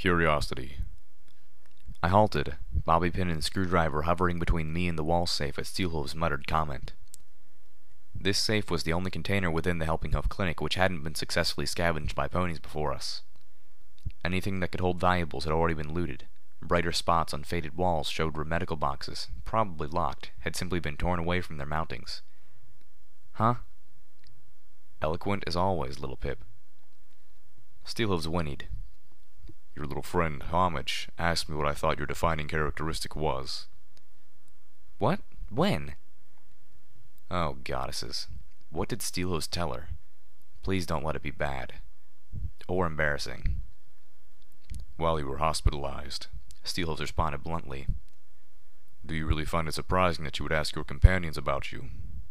Curiosity. I halted, bobby pin and screwdriver hovering between me and the wall safe at Steelhooves' muttered comment. This safe was the only container within the Helping Hoof Clinic which hadn't been successfully scavenged by ponies before us. Anything that could hold valuables had already been looted. Brighter spots on faded walls showed where medical boxes, probably locked, had simply been torn away from their mountings. Huh? Eloquent as always, little Pip. Steelhooves whinnied. Your little friend, Homage, asked me what I thought your defining characteristic was. What? When? Oh, goddesses. What did Steelhooves tell her? Please don't let it be bad. Or embarrassing. While you were hospitalized, Steelhooves responded bluntly. Do you really find it surprising that you would ask your companions about you?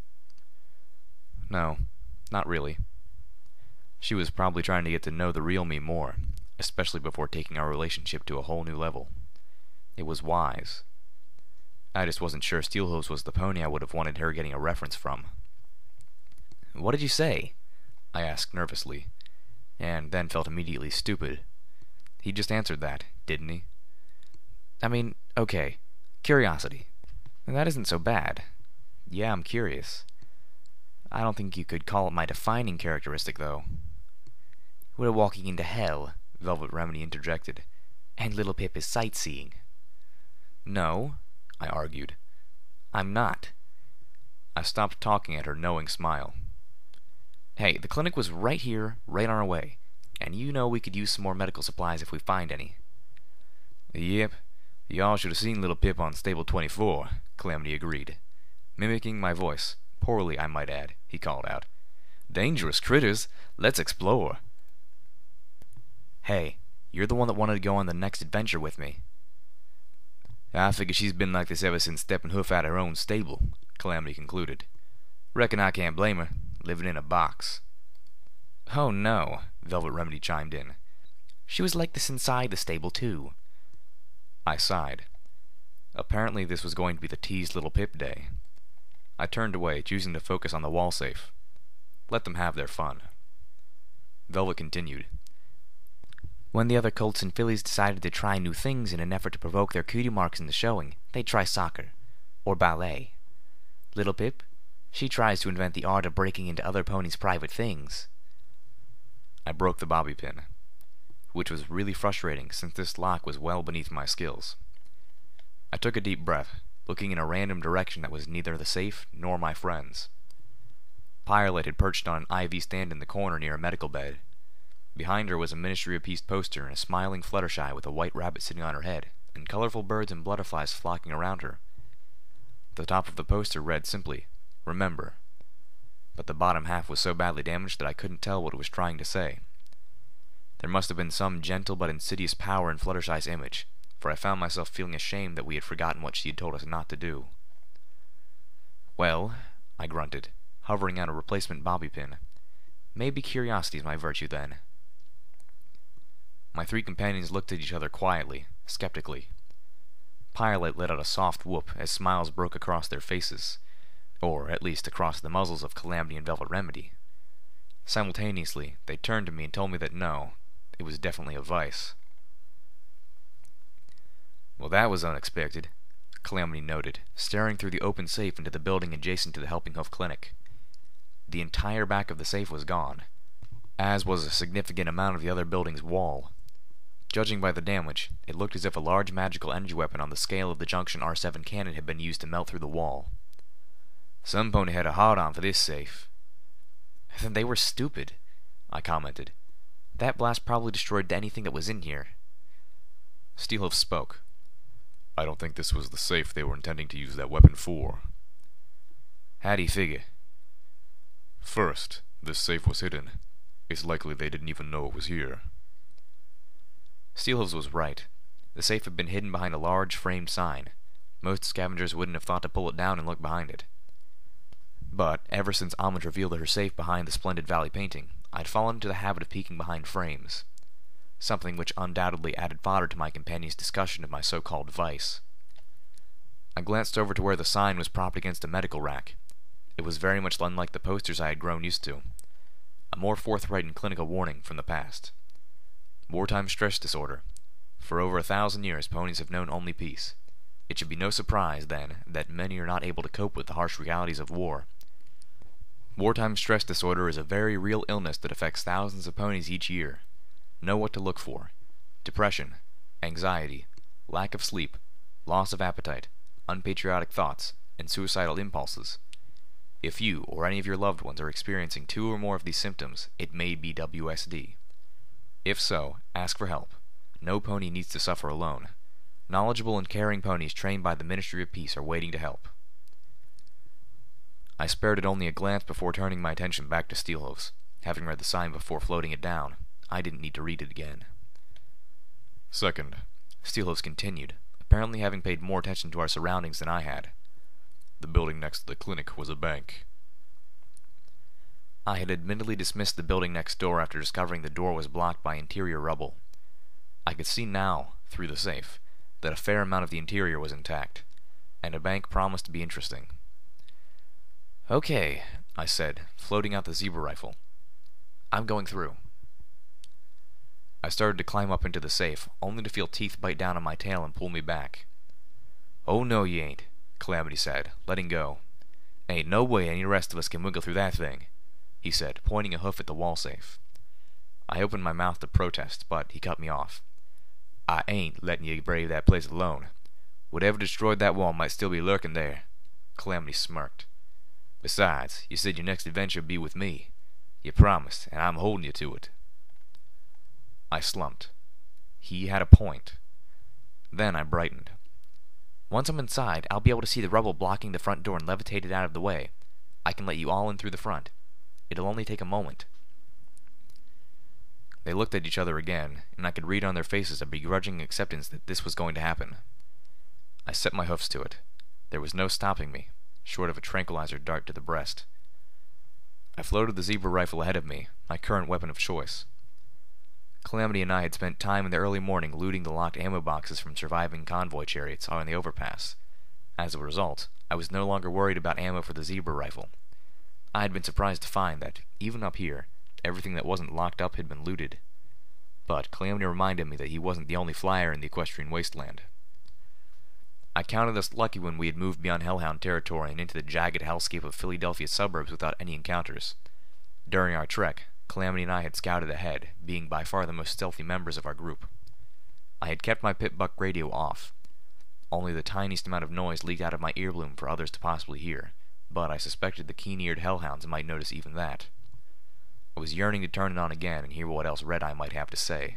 No, not really. She was probably trying to get to know the real me more, especially before taking our relationship to a whole new level. It was wise. I just wasn't sure Steelhooves was the pony I would have wanted her getting a reference from. What did you say? I asked nervously, and then felt immediately stupid. He just answered that, didn't he? I mean, okay, curiosity. That isn't so bad. Yeah, I'm curious. I don't think you could call it my defining characteristic, though. We're walking into hell, Velvet Remedy interjected, and Little Pip is sightseeing. No, I argued. I'm not. I stopped talking at her knowing smile. Hey, the clinic was right here, right on our way, and you know we could use some more medical supplies if we find any. Yep, y'all should have seen Little Pip on Stable 24, Calamity agreed. Mimicking my voice, poorly I might add, he called out. Dangerous critters, let's explore. Hey, you're the one that wanted to go on the next adventure with me. I figure she's been like this ever since Steppenhoof had her own stable, Calamity concluded. Reckon I can't blame her, living in a box. Oh no, Velvet Remedy chimed in. She was like this inside the stable too. I sighed. Apparently this was going to be the teased Little Pip day. I turned away, choosing to focus on the wall safe. Let them have their fun. Velvet continued. When the other colts and fillies decided to try new things in an effort to provoke their cutie marks in the showing, they'd try soccer. Or ballet. Little Pip, she tries to invent the art of breaking into other ponies' private things. I broke the bobby pin, which was really frustrating since this lock was well beneath my skills. I took a deep breath, looking in a random direction that was neither the safe nor my friends. Pilot had perched on an IV stand in the corner near a medical bed. Behind her was a Ministry of Peace poster and a smiling Fluttershy with a white rabbit sitting on her head, and colorful birds and butterflies flocking around her. The top of the poster read simply, Remember. But the bottom half was so badly damaged that I couldn't tell what it was trying to say. There must have been some gentle but insidious power in Fluttershy's image, for I found myself feeling ashamed that we had forgotten what she had told us not to do. Well, I grunted, hovering out a replacement bobby pin. Maybe curiosity's my virtue then. My three companions looked at each other quietly, skeptically. Pilot let out a soft whoop as smiles broke across their faces, or at least across the muzzles of Calamity and Velvet Remedy. Simultaneously, they turned to me and told me that no, it was definitely a vice. Well, that was unexpected, Calamity noted, staring through the open safe into the building adjacent to the Helping Hoof Clinic. The entire back of the safe was gone, as was a significant amount of the other building's wall. Judging by the damage, it looked as if a large magical energy weapon on the scale of the Junction R7 cannon had been used to melt through the wall. Some pony had a hard-on for this safe. Then they were stupid, I commented. That blast probably destroyed anything that was in here. Steelhoof spoke. I don't think this was the safe they were intending to use that weapon for. How do you figure? First, this safe was hidden. It's likely they didn't even know it was here. Steelhooves was right. The safe had been hidden behind a large framed sign. Most scavengers wouldn't have thought to pull it down and look behind it. But, ever since Homage revealed her safe behind the Splendid Valley painting, I'd fallen into the habit of peeking behind frames. Something which undoubtedly added fodder to my companion's discussion of my so-called vice. I glanced over to where the sign was propped against a medical rack. It was very much unlike the posters I had grown used to. A more forthright and clinical warning from the past. Wartime stress disorder. For over 1,000 years, ponies have known only peace. It should be no surprise, then, that many are not able to cope with the harsh realities of war. Wartime stress disorder is a very real illness that affects thousands of ponies each year. Know what to look for: depression, anxiety, lack of sleep, loss of appetite, unpatriotic thoughts, and suicidal impulses. If you or any of your loved ones are experiencing 2 or more of these symptoms, it may be WSD. If so, ask for help. No pony needs to suffer alone. Knowledgeable and caring ponies trained by the Ministry of Peace are waiting to help. I spared it only a glance before turning my attention back to Steelhooves. Having read the sign before floating it down, I didn't need to read it again. Second, Steelhooves continued, apparently having paid more attention to our surroundings than I had. The building next to the clinic was a bank. I had admittedly dismissed the building next door after discovering the door was blocked by interior rubble. I could see now, through the safe, that a fair amount of the interior was intact, and a bank promised to be interesting. "Okay," I said, floating out the zebra rifle. "I'm going through." I started to climb up into the safe, only to feel teeth bite down on my tail and pull me back. "Oh no, you ain't," Calamity said, letting go. "Ain't no way any rest of us can wiggle through that thing," he said, pointing a hoof at the wall safe. I opened my mouth to protest, but he cut me off. "I ain't letting you brave that place alone. Whatever destroyed that wall might still be lurking there." Calamity smirked. "Besides, you said your next adventure would be with me. You promised, and I'm holding you to it." I slumped. He had a point. Then I brightened. "Once I'm inside, I'll be able to see the rubble blocking the front door and levitate it out of the way. I can let you all in through the front. It'll only take a moment." They looked at each other again, and I could read on their faces a begrudging acceptance that this was going to happen. I set my hoofs to it. There was no stopping me, short of a tranquilizer dart to the breast. I floated the zebra rifle ahead of me, my current weapon of choice. Calamity and I had spent time in the early morning looting the locked ammo boxes from surviving convoy chariots on the overpass. As a result, I was no longer worried about ammo for the zebra rifle. I had been surprised to find that, even up here, everything that wasn't locked up had been looted. But Calamity reminded me that he wasn't the only flyer in the equestrian wasteland. I counted us lucky when we had moved beyond Hellhound territory and into the jagged hellscape of Philadelphia suburbs without any encounters. During our trek, Calamity and I had scouted ahead, being by far the most stealthy members of our group. I had kept my pit buck radio off. Only the tiniest amount of noise leaked out of my earbloom for others to possibly hear, but I suspected the keen-eared hellhounds might notice even that. I was yearning to turn it on again and hear what else Red Eye might have to say.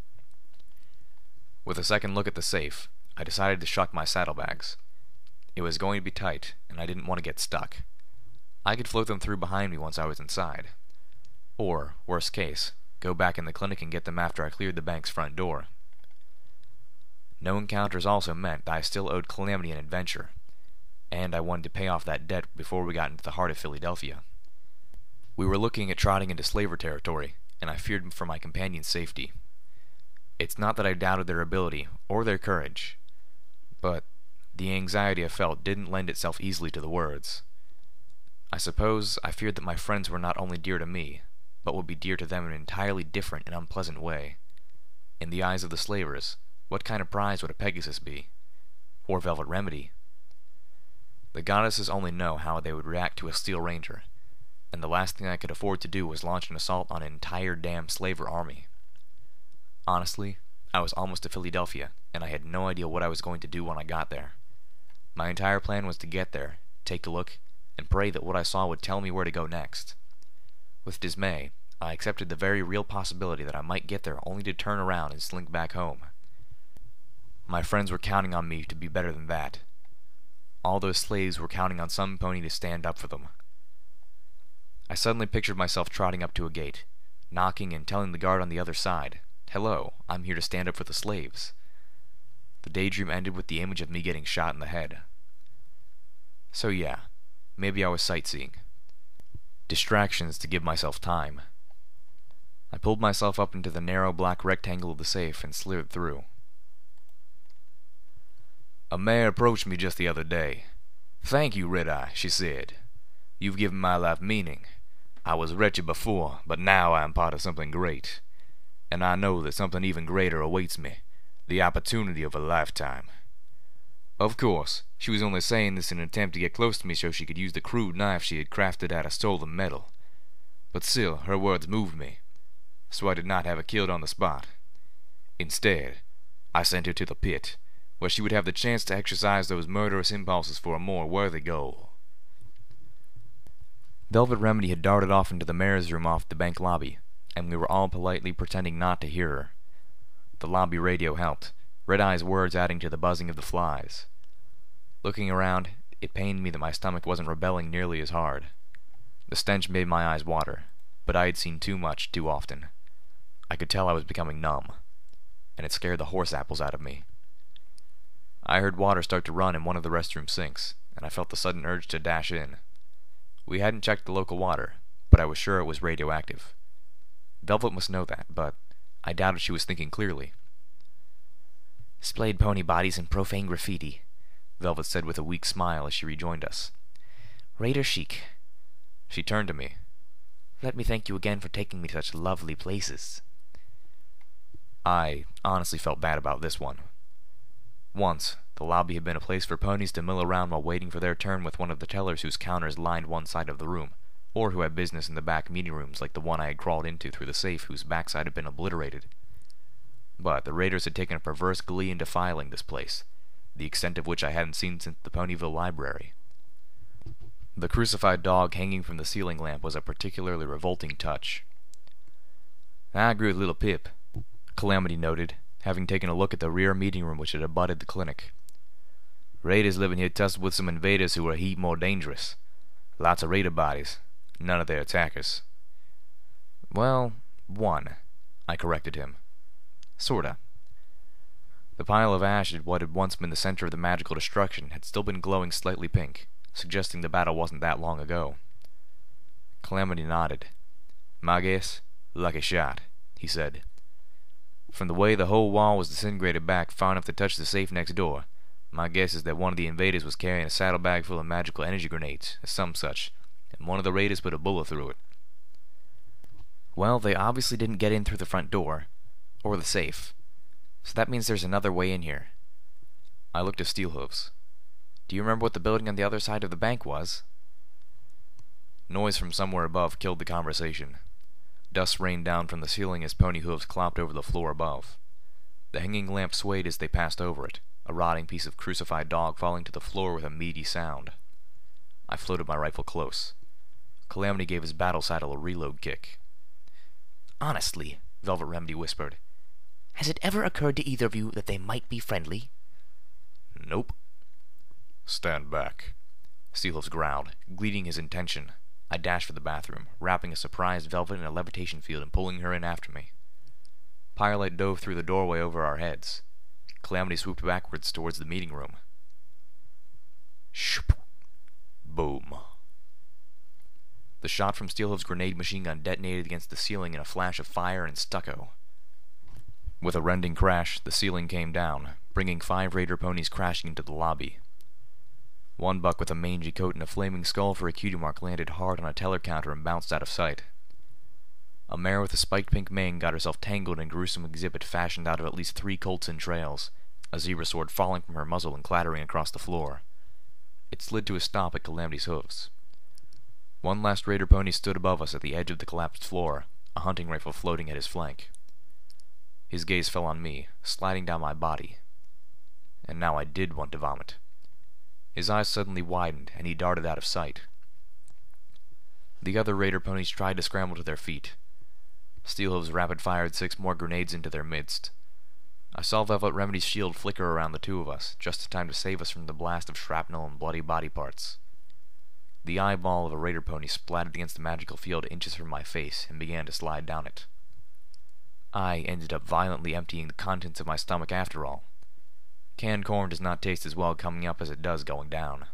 With a second look at the safe, I decided to shuck my saddlebags. It was going to be tight, and I didn't want to get stuck. I could float them through behind me once I was inside. Or, worst case, go back in the clinic and get them after I cleared the bank's front door. No encounters also meant that I still owed Calamity an adventure, and I wanted to pay off that debt before we got into the heart of Philadelphia. We were looking at trotting into slaver territory, and I feared for my companion's safety. It's not that I doubted their ability, or their courage, but the anxiety I felt didn't lend itself easily to the words. I suppose I feared that my friends were not only dear to me, but would be dear to them in an entirely different and unpleasant way. In the eyes of the slavers, what kind of prize would a Pegasus be? Or Velvet Remedy? The goddesses only know how they would react to a Steel Ranger, and the last thing I could afford to do was launch an assault on an entire damn slaver army. Honestly, I was almost to Philadelphia, and I had no idea what I was going to do when I got there. My entire plan was to get there, take a look, and pray that what I saw would tell me where to go next. With dismay, I accepted the very real possibility that I might get there only to turn around and slink back home. My friends were counting on me to be better than that. All those slaves were counting on some pony to stand up for them. I suddenly pictured myself trotting up to a gate, knocking and telling the guard on the other side, "Hello, I'm here to stand up for the slaves." The daydream ended with the image of me getting shot in the head. So yeah, maybe I was sightseeing. Distractions to give myself time. I pulled myself up into the narrow black rectangle of the safe and slid through. A mare approached me just the other day. "Thank you, Red Eye," she said. "You've given my life meaning. I was wretched before, but now I am part of something great. And I know that something even greater awaits me. The opportunity of a lifetime. Of course, she was only saying this in an attempt to get close to me so she could use the crude knife she had crafted out of stolen metal. But still, her words moved me, so I did not have her killed on the spot. Instead, I sent her to the pit, where she would have the chance to exercise those murderous impulses for a more worthy goal. Velvet Remedy had darted off into the mayor's room off the bank lobby, and we were all politely pretending not to hear her. The lobby radio helped, Red Eye's words adding to the buzzing of the flies. Looking around, it pained me that my stomach wasn't rebelling nearly as hard. The stench made my eyes water, but I had seen too much too often. I could tell I was becoming numb, and it scared the horse apples out of me. I heard water start to run in one of the restroom sinks, and I felt the sudden urge to dash in. We hadn't checked the local water, but I was sure it was radioactive. Velvet must know that, but I doubted she was thinking clearly. "Splayed pony bodies and profane graffiti," Velvet said with a weak smile as she rejoined us. "Raider chic." She turned to me. "Let me thank you again for taking me to such lovely places." I honestly felt bad about this one. Once, the lobby had been a place for ponies to mill around while waiting for their turn with one of the tellers whose counters lined one side of the room, or who had business in the back meeting rooms like the one I had crawled into through the safe whose backside had been obliterated. But the raiders had taken a perverse glee in defiling this place, the extent of which I hadn't seen since the Ponyville Library. The crucified dog hanging from the ceiling lamp was a particularly revolting touch. "I agree with little Pip," Calamity noted, having taken a look at the rear meeting room which had abutted the clinic. "Raiders living here tussled with some invaders who were a heap more dangerous. Lots of raider bodies, none of their attackers." "Well, one," I corrected him. "Sorta." The pile of ash at what had once been the center of the magical destruction had still been glowing slightly pink, suggesting the battle wasn't that long ago. Calamity nodded. "My guess, lucky shot," he said. "From the way the whole wall was disintegrated back far enough to touch the safe next door, my guess is that one of the invaders was carrying a saddlebag full of magical energy grenades, or some such, and one of the raiders put a bullet through it." "Well, they obviously didn't get in through the front door, or the safe, so that means there's another way in here." I looked at Steelhooves. "Do you remember what the building on the other side of the bank was?" Noise from somewhere above killed the conversation. Dust rained down from the ceiling as pony hooves clopped over the floor above. The hanging lamp swayed as they passed over it, a rotting piece of crucified dog falling to the floor with a meaty sound. I floated my rifle close. Calamity gave his battle saddle a reload kick. "Honestly," Velvet Remedy whispered, "has it ever occurred to either of you that they might be friendly?" "Nope." "Stand back," Steelhooves growled, gleaning his intention. I dashed for the bathroom, wrapping a surprised Velvet in a levitation field and pulling her in after me. Firelight dove through the doorway over our heads. Calamity swooped backwards towards the meeting room. Shoop! Boom! The shot from Steelhooves' grenade machine gun detonated against the ceiling in a flash of fire and stucco. With a rending crash, the ceiling came down, bringing 5 raider ponies crashing into the lobby. One buck with a mangy coat and a flaming skull for a cutie mark landed hard on a teller counter and bounced out of sight. A mare with a spiked pink mane got herself tangled in a gruesome exhibit fashioned out of at least 3 colts entrails, a zebra sword falling from her muzzle and clattering across the floor. It slid to a stop at Calamity's hooves. One last raider pony stood above us at the edge of the collapsed floor, a hunting rifle floating at his flank. His gaze fell on me, sliding down my body. And now I did want to vomit. His eyes suddenly widened, and he darted out of sight. The other raider ponies tried to scramble to their feet. Steelhooves rapid-fired 6 more grenades into their midst. I saw Velvet Remedy's shield flicker around the 2 of us, just in time to save us from the blast of shrapnel and bloody body parts. The eyeball of a raider pony splattered against the magical field inches from my face and began to slide down it. I ended up violently emptying the contents of my stomach after all. Canned corn does not taste as well coming up as it does going down.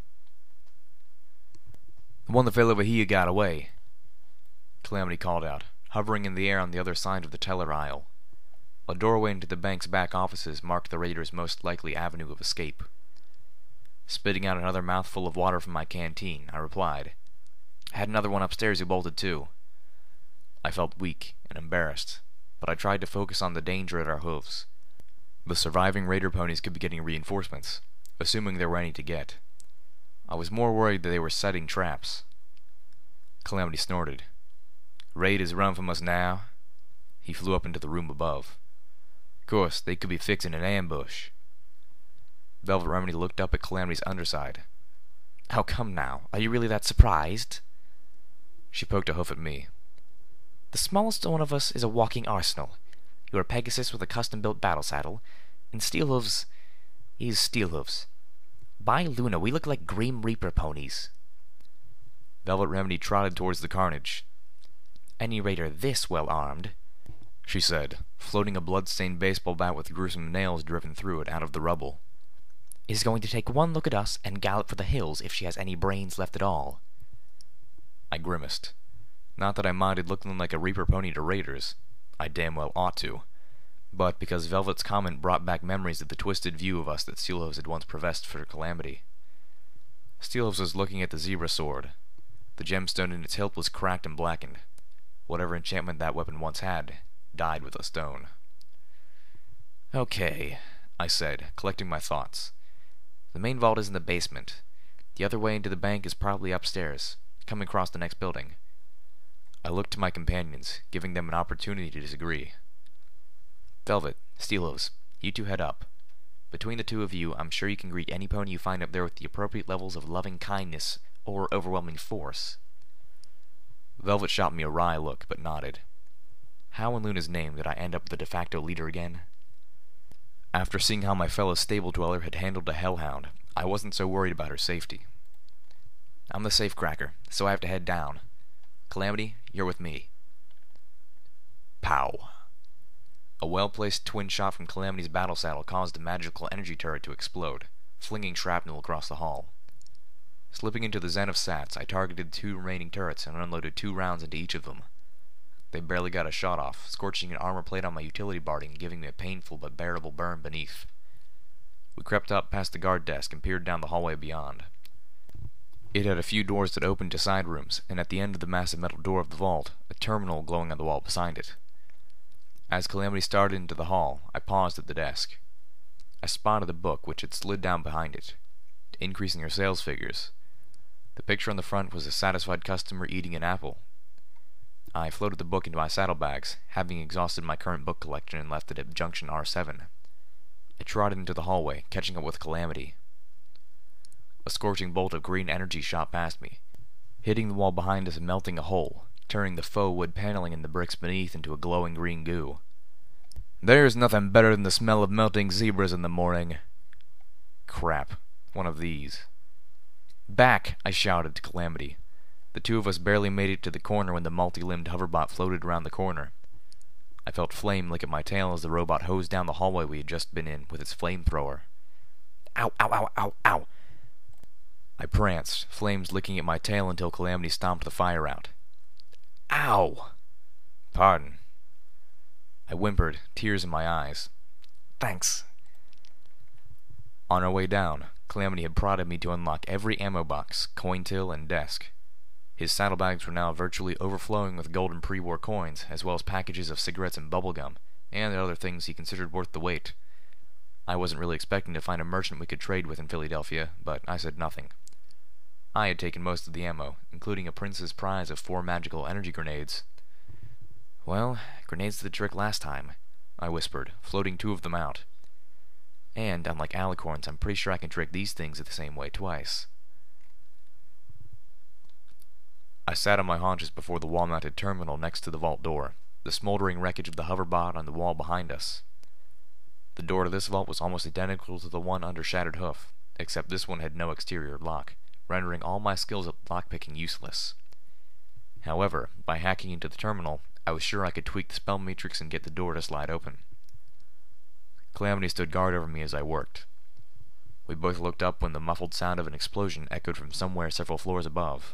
"The one that fell over here got away," Calamity called out, hovering in the air on the other side of the teller aisle. A doorway into the bank's back offices marked the raiders' most likely avenue of escape. Spitting out another mouthful of water from my canteen, I replied, "I had another one upstairs who bolted too." I felt weak and embarrassed, but I tried to focus on the danger at our hooves. The surviving raider ponies could be getting reinforcements, assuming there were any to get. I was more worried that they were setting traps. Calamity snorted. Raiders run from us now. He flew up into the room above. Of course, they could be fixing an ambush. Velvet Remedy looked up at Calamity's underside. How come now? Are you really that surprised? She poked a hoof at me. The smallest one of us is a walking arsenal. You're a Pegasus with a custom-built battle saddle, and Steelhooves is Steelhooves. By Luna, we look like Grim Reaper ponies. Velvet Remedy trotted towards the carnage. Any raider this well-armed, she said, floating a blood-stained baseball bat with gruesome nails driven through it out of the rubble, is going to take one look at us and gallop for the hills if she has any brains left at all. I grimaced. Not that I minded looking like a Reaper pony to raiders. I damn well ought to. But because Velvet's comment brought back memories of the twisted view of us that Steelhooves had once professed for Calamity. Steelhooves was looking at the zebra sword. The gemstone in its hilt was cracked and blackened. Whatever enchantment that weapon once had died with a stone. Okay, I said, collecting my thoughts. The main vault is in the basement. The other way into the bank is probably upstairs, coming across the next building. I looked to my companions, giving them an opportunity to disagree. Velvet, Steelhooves, you two head up. Between the two of you, I'm sure you can greet any pony you find up there with the appropriate levels of loving kindness or overwhelming force. Velvet shot me a wry look, but nodded. How in Luna's name did I end up the de facto leader again? After seeing how my fellow stable dweller had handled a hellhound, I wasn't so worried about her safety. I'm the safecracker, so I have to head down. Calamity, you're with me. Pow. A well-placed twin shot from Calamity's battle saddle caused the magical energy turret to explode, flinging shrapnel across the hall. Slipping into the zen of sats, I targeted the two remaining turrets and unloaded 2 rounds into each of them. They barely got a shot off, scorching an armor plate on my utility barding and giving me a painful but bearable burn beneath. We crept up past the guard desk and peered down the hallway beyond. It had a few doors that opened to side rooms, and at the end of the massive metal door of the vault, a terminal glowing on the wall beside it. As Calamity started into the hall, I paused at the desk. I spotted the book, which had slid down behind it, increasing her sales figures. The picture on the front was a satisfied customer eating an apple. I floated the book into my saddlebags, having exhausted my current book collection and left it at junction R7. I trotted into the hallway, catching up with Calamity. A scorching bolt of green energy shot past me, hitting the wall behind us and melting a hole, turning the faux wood paneling in the bricks beneath into a glowing green goo. There's nothing better than the smell of melting zebras in the morning. Crap. One of these. Back! I shouted to Calamity. The two of us barely made it to the corner when the multi-limbed hoverbot floated around the corner. I felt flame lick at my tail as the robot hosed down the hallway we had just been in with its flamethrower. Ow, ow, ow, ow, ow! I pranced, flames licking at my tail until Calamity stomped the fire out. Ow! Pardon. I whimpered, tears in my eyes. Thanks. On our way down, Calamity had prodded me to unlock every ammo box, coin till, and desk. His saddlebags were now virtually overflowing with golden pre-war coins, as well as packages of cigarettes and bubblegum, and other things he considered worth the wait. I wasn't really expecting to find a merchant we could trade with in Philadelphia, but I said nothing. I had taken most of the ammo, including a prince's prize of 4 magical energy grenades. Well, grenades did the trick last time, I whispered, floating 2 of them out. And, unlike alicorns, I'm pretty sure I can trick these things the same way twice. I sat on my haunches before the wall-mounted terminal next to the vault door, the smoldering wreckage of the hoverbot on the wall behind us. The door to this vault was almost identical to the one under Shattered Hoof, except this one had no exterior lock, rendering all my skills at lockpicking useless. However, by hacking into the terminal, I was sure I could tweak the spell matrix and get the door to slide open. Calamity stood guard over me as I worked. We both looked up when the muffled sound of an explosion echoed from somewhere several floors above.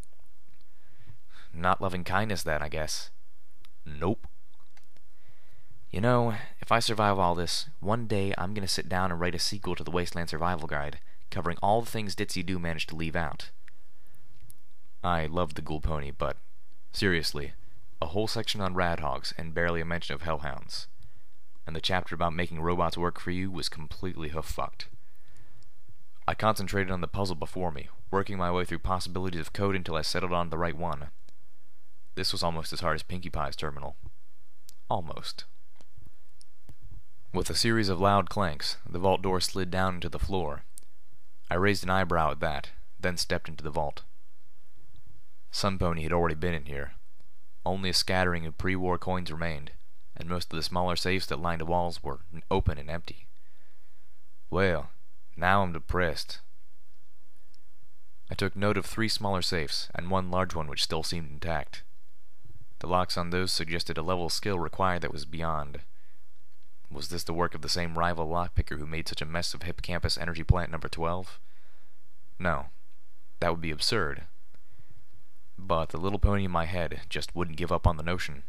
Not loving kindness, that, I guess. Nope. You know, if I survive all this, one day I'm gonna sit down and write a sequel to the Wasteland Survival Guide, covering all the things Ditzy Do managed to leave out. I loved the Ghoul Pony, but, seriously, a whole section on Radhogs and barely a mention of Hellhounds. and the chapter about making robots work for you was completely hoof-fucked. I concentrated on the puzzle before me, working my way through possibilities of code until I settled on the right one. This was almost as hard as Pinkie Pie's terminal. Almost. With a series of loud clanks, the vault door slid down into the floor. I raised an eyebrow at that, then stepped into the vault. Sunpony had already been in here. Only a scattering of pre-war coins remained, and most of the smaller safes that lined the walls were open and empty. Well, now I'm depressed. I took note of 3 smaller safes, and 1 large one which still seemed intact. The locks on those suggested a level of skill required that was beyond. Was this the work of the same rival lockpicker who made such a mess of Hippocampus Energy Plant number 12? No. That would be absurd. But the little pony in my head just wouldn't give up on the notion.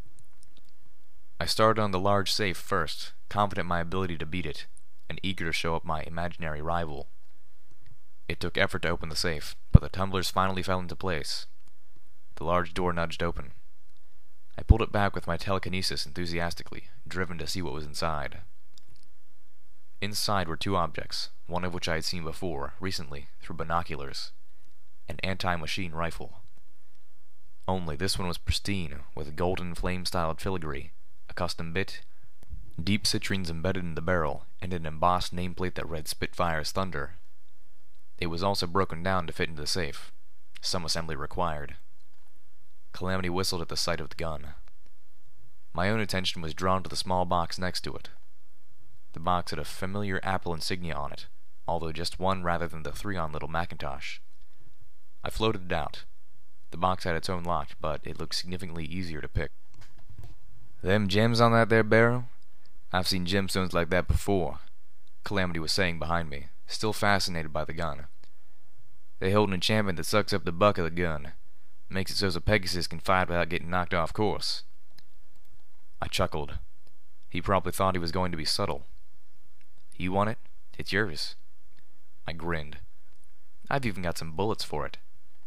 I started on the large safe first, confident in my ability to beat it, and eager to show up my imaginary rival. It took effort to open the safe, but the tumblers finally fell into place. The large door nudged open. I pulled it back with my telekinesis enthusiastically, driven to see what was inside. Inside were 2 objects, one of which I had seen before, recently, through binoculars. An anti-machine rifle. Only this one was pristine, with golden flame-styled filigree, a custom bit, deep citrines embedded in the barrel, and an embossed nameplate that read Spitfire's Thunder. It was also broken down to fit into the safe. Some assembly required. Calamity whistled at the sight of the gun. My own attention was drawn to the small box next to it. The box had a familiar Apple insignia on it, although just one rather than the 3-on little Macintosh. I floated it out. The box had its own lock, but it looked significantly easier to pick. "Them gems on that there barrel? I've seen gemstones like that before," Calamity was saying behind me, still fascinated by the gun. "They hold an enchantment that sucks up the buck of the gun. Makes it so a Pegasus can fight without getting knocked off course." I chuckled. He probably thought he was going to be subtle. "You want it? It's yours." I grinned. "I've even got some bullets for it."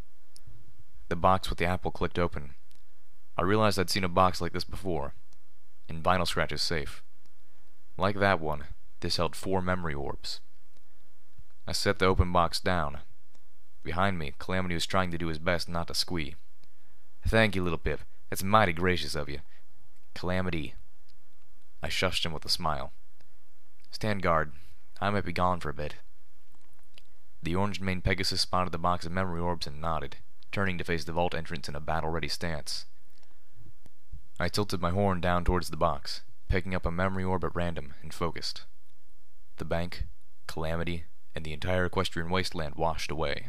The box with the apple clicked open. I realized I'd seen a box like this before, in Vinyl Scratch's safe. Like that one, this held 4 memory orbs. I set the open box down. Behind me, Calamity was trying to do his best not to squee. "Thank you, little Pip. That's mighty gracious of you." "Calamity." I shushed him with a smile. "Stand guard. I might be gone for a bit." The orange-maned Pegasus spotted the box of memory orbs and nodded, turning to face the vault entrance in a battle-ready stance. I tilted my horn down towards the box, picking up a memory orb at random, and focused. The bank, Calamity, and the entire equestrian wasteland washed away.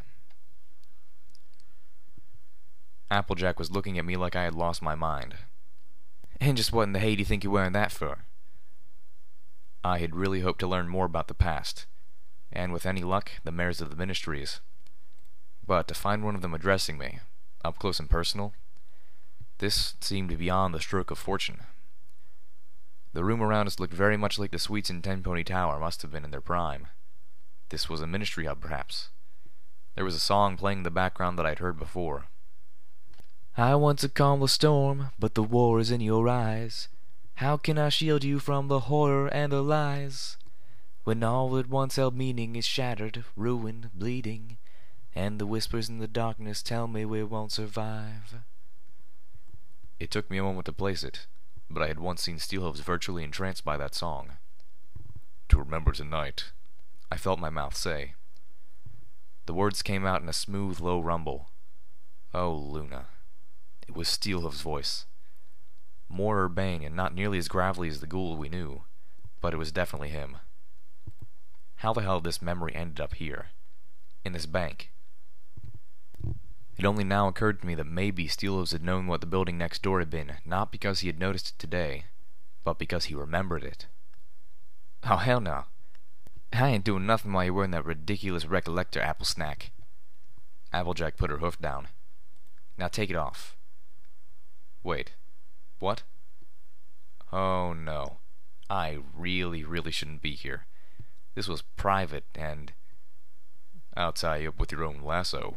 Applejack was looking at me like I had lost my mind. "And just what in the hay do you think you're wearing that for?" I had really hoped to learn more about the past, and with any luck, the mayors of the ministries. But to find one of them addressing me, up close and personal, this seemed beyond the stroke of fortune. The room around us looked very much like the suites in Tenpony Tower must have been in their prime. This was a ministry hub, perhaps. There was a song playing in the background that I'd heard before. "I want to calm the storm, but the war is in your eyes. How can I shield you from the horror and the lies? When all that once held meaning is shattered, ruined, bleeding, and the whispers in the darkness tell me we won't survive." It took me a moment to place it, but I had once seen Steelhooves virtually entranced by that song. "To remember tonight," I felt my mouth say. The words came out in a smooth, low rumble. Oh, Luna. It was Steelhooves' voice. More urbane and not nearly as gravelly as the ghoul we knew, but it was definitely him. How the hell had this memory ended up here? In this bank? It only now occurred to me that maybe Steelhooves had known what the building next door had been, not because he had noticed it today, but because he remembered it. "Oh, hell no. I ain't doing nothing while you're wearing that ridiculous recollector, Apple Snack." Applejack put her hoof down. "Now take it off." Wait. What? Oh no. I really shouldn't be here. This was private and... I'll tie you up with your own lasso.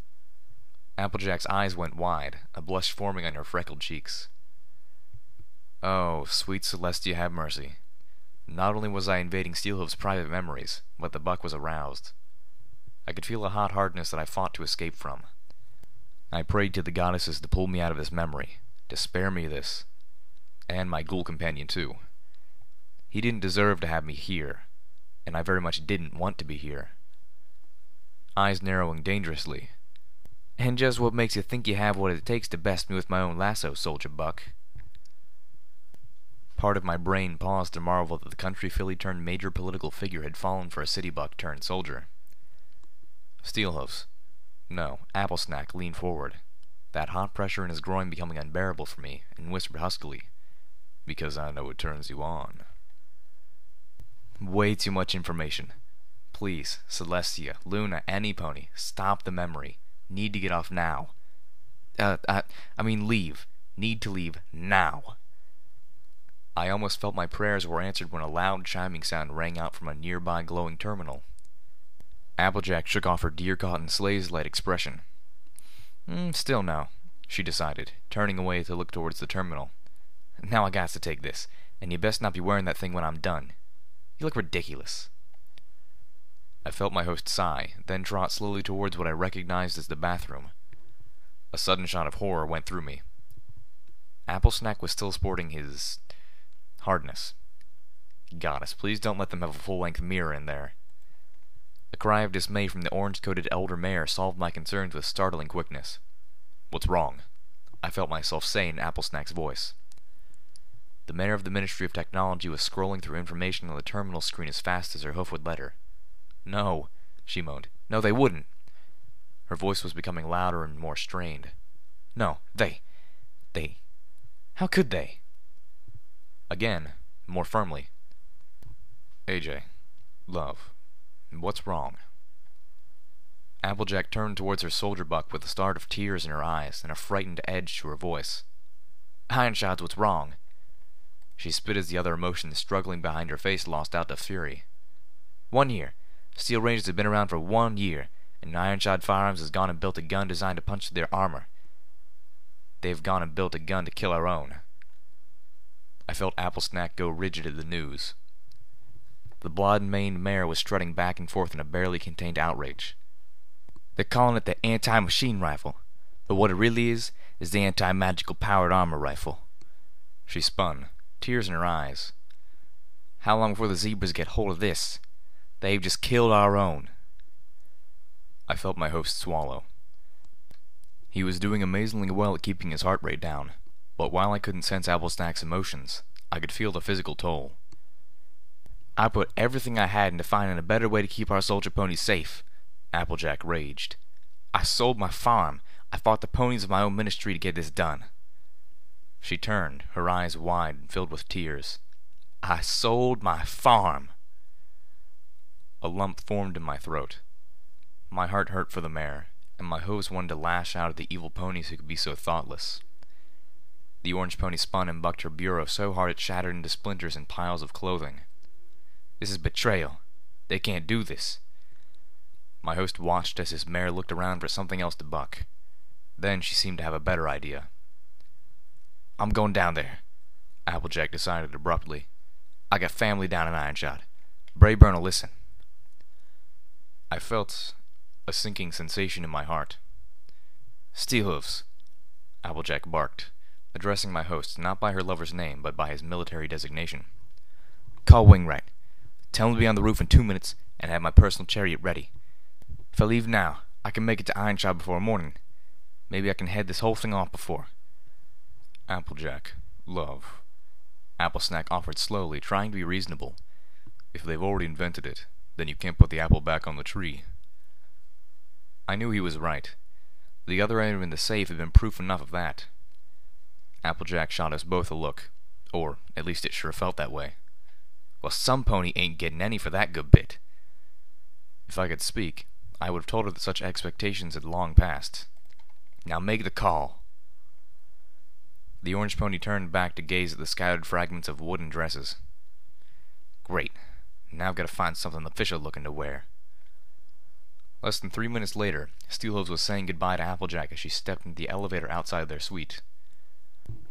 Applejack's eyes went wide, a blush forming on her freckled cheeks. Oh, sweet Celestia, have mercy. Not only was I invading Steelhoof's private memories, but the buck was aroused. I could feel a hot hardness that I fought to escape from. I prayed to the goddesses to pull me out of this memory, to spare me this, and my ghoul companion too. He didn't deserve to have me here, and I very much didn't want to be here. Eyes narrowing dangerously. And just what makes you think you have what it takes to best me with my own lasso, Soldier Buck? Part of my brain paused to marvel that the country filly turned major political figure had fallen for a city buck turned soldier. Steelhoofs. No, Applesnack leaned forward, that hot pressure in his groin becoming unbearable for me, and whispered huskily, "Because I know it turns you on." Way too much information. Please, Celestia, Luna, any pony, stop the memory. Need to get off now. I mean leave. Need to leave now. I almost felt my prayers were answered when a loud chiming sound rang out from a nearby glowing terminal. Applejack shook off her deer-caught slaves-like expression. Still no, she decided, turning away to look towards the terminal. Now I got to take this, and you best not be wearing that thing when I'm done. You look ridiculous. I felt my host sigh, then trot slowly towards what I recognized as the bathroom. A sudden shot of horror went through me. Applesnack was still sporting his hardness. Goddess, please don't let them have a full-length mirror in there. A cry of dismay from the orange-coated elder mare solved my concerns with startling quickness. What's wrong? I felt myself say in Applesnack's voice. The mare of the Ministry of Technology was scrolling through information on the terminal screen as fast as her hoof would let her. No, she moaned. No, they wouldn't. Her voice was becoming louder and more strained. No, they... How could they? Again, more firmly. AJ, love, what's wrong? Applejack turned towards her soldier buck with a start of tears in her eyes and a frightened edge to her voice. Ironshot's what's wrong. She spit as the other emotions struggling behind her face lost out to fury. 1 year. Steel Rangers have been around for 1 year, and Ironshot Firearms has gone and built a gun designed to punch through their armor. They've gone and built a gun to kill our own. I felt Applesnack go rigid at the news. The blonde-maned mare was strutting back and forth in a barely contained outrage. They're calling it the anti-machine rifle, but what it really is the anti-magical powered armor rifle. She spun, tears in her eyes. How long before the zebras get hold of this? They've just killed our own. I felt my host swallow. He was doing amazingly well at keeping his heart rate down, but while I couldn't sense Applesnack's emotions, I could feel the physical toll. I put everything I had into finding a better way to keep our soldier ponies safe, Applejack raged. I sold my farm. I fought the ponies of my own ministry to get this done. She turned, her eyes wide and filled with tears. I sold my farm. A lump formed in my throat. My heart hurt for the mare, and my host wanted to lash out at the evil ponies who could be so thoughtless. The orange pony spun and bucked her bureau so hard it shattered into splinters and piles of clothing. This is betrayal. They can't do this. My host watched as his mare looked around for something else to buck. Then she seemed to have a better idea. I'm going down there, Applejack decided abruptly. I got family down in Ironshot. Brayburn will listen. I felt a sinking sensation in my heart. Steelhoofs, Applejack barked, addressing my host not by her lover's name but by his military designation. Call Wingrat. Tell him to be on the roof in 2 minutes and have my personal chariot ready. If I leave now, I can make it to Ironshot before morning. Maybe I can head this whole thing off before. Applejack, love, Applesnack offered slowly, trying to be reasonable. If they've already invented it, then you can't put the apple back on the tree. I knew he was right. The other item in the safe had been proof enough of that. Applejack shot us both a look, or at least it sure felt that way. Well, some pony ain't getting any for that good bit. If I could speak, I would have told her that such expectations had long passed. Now make the call. The orange pony turned back to gaze at the scattered fragments of wooden dresses. Great. Now I've got to find something official looking to wear. Less than 3 minutes later, Steelhoofs was saying goodbye to Applejack as she stepped into the elevator outside their suite.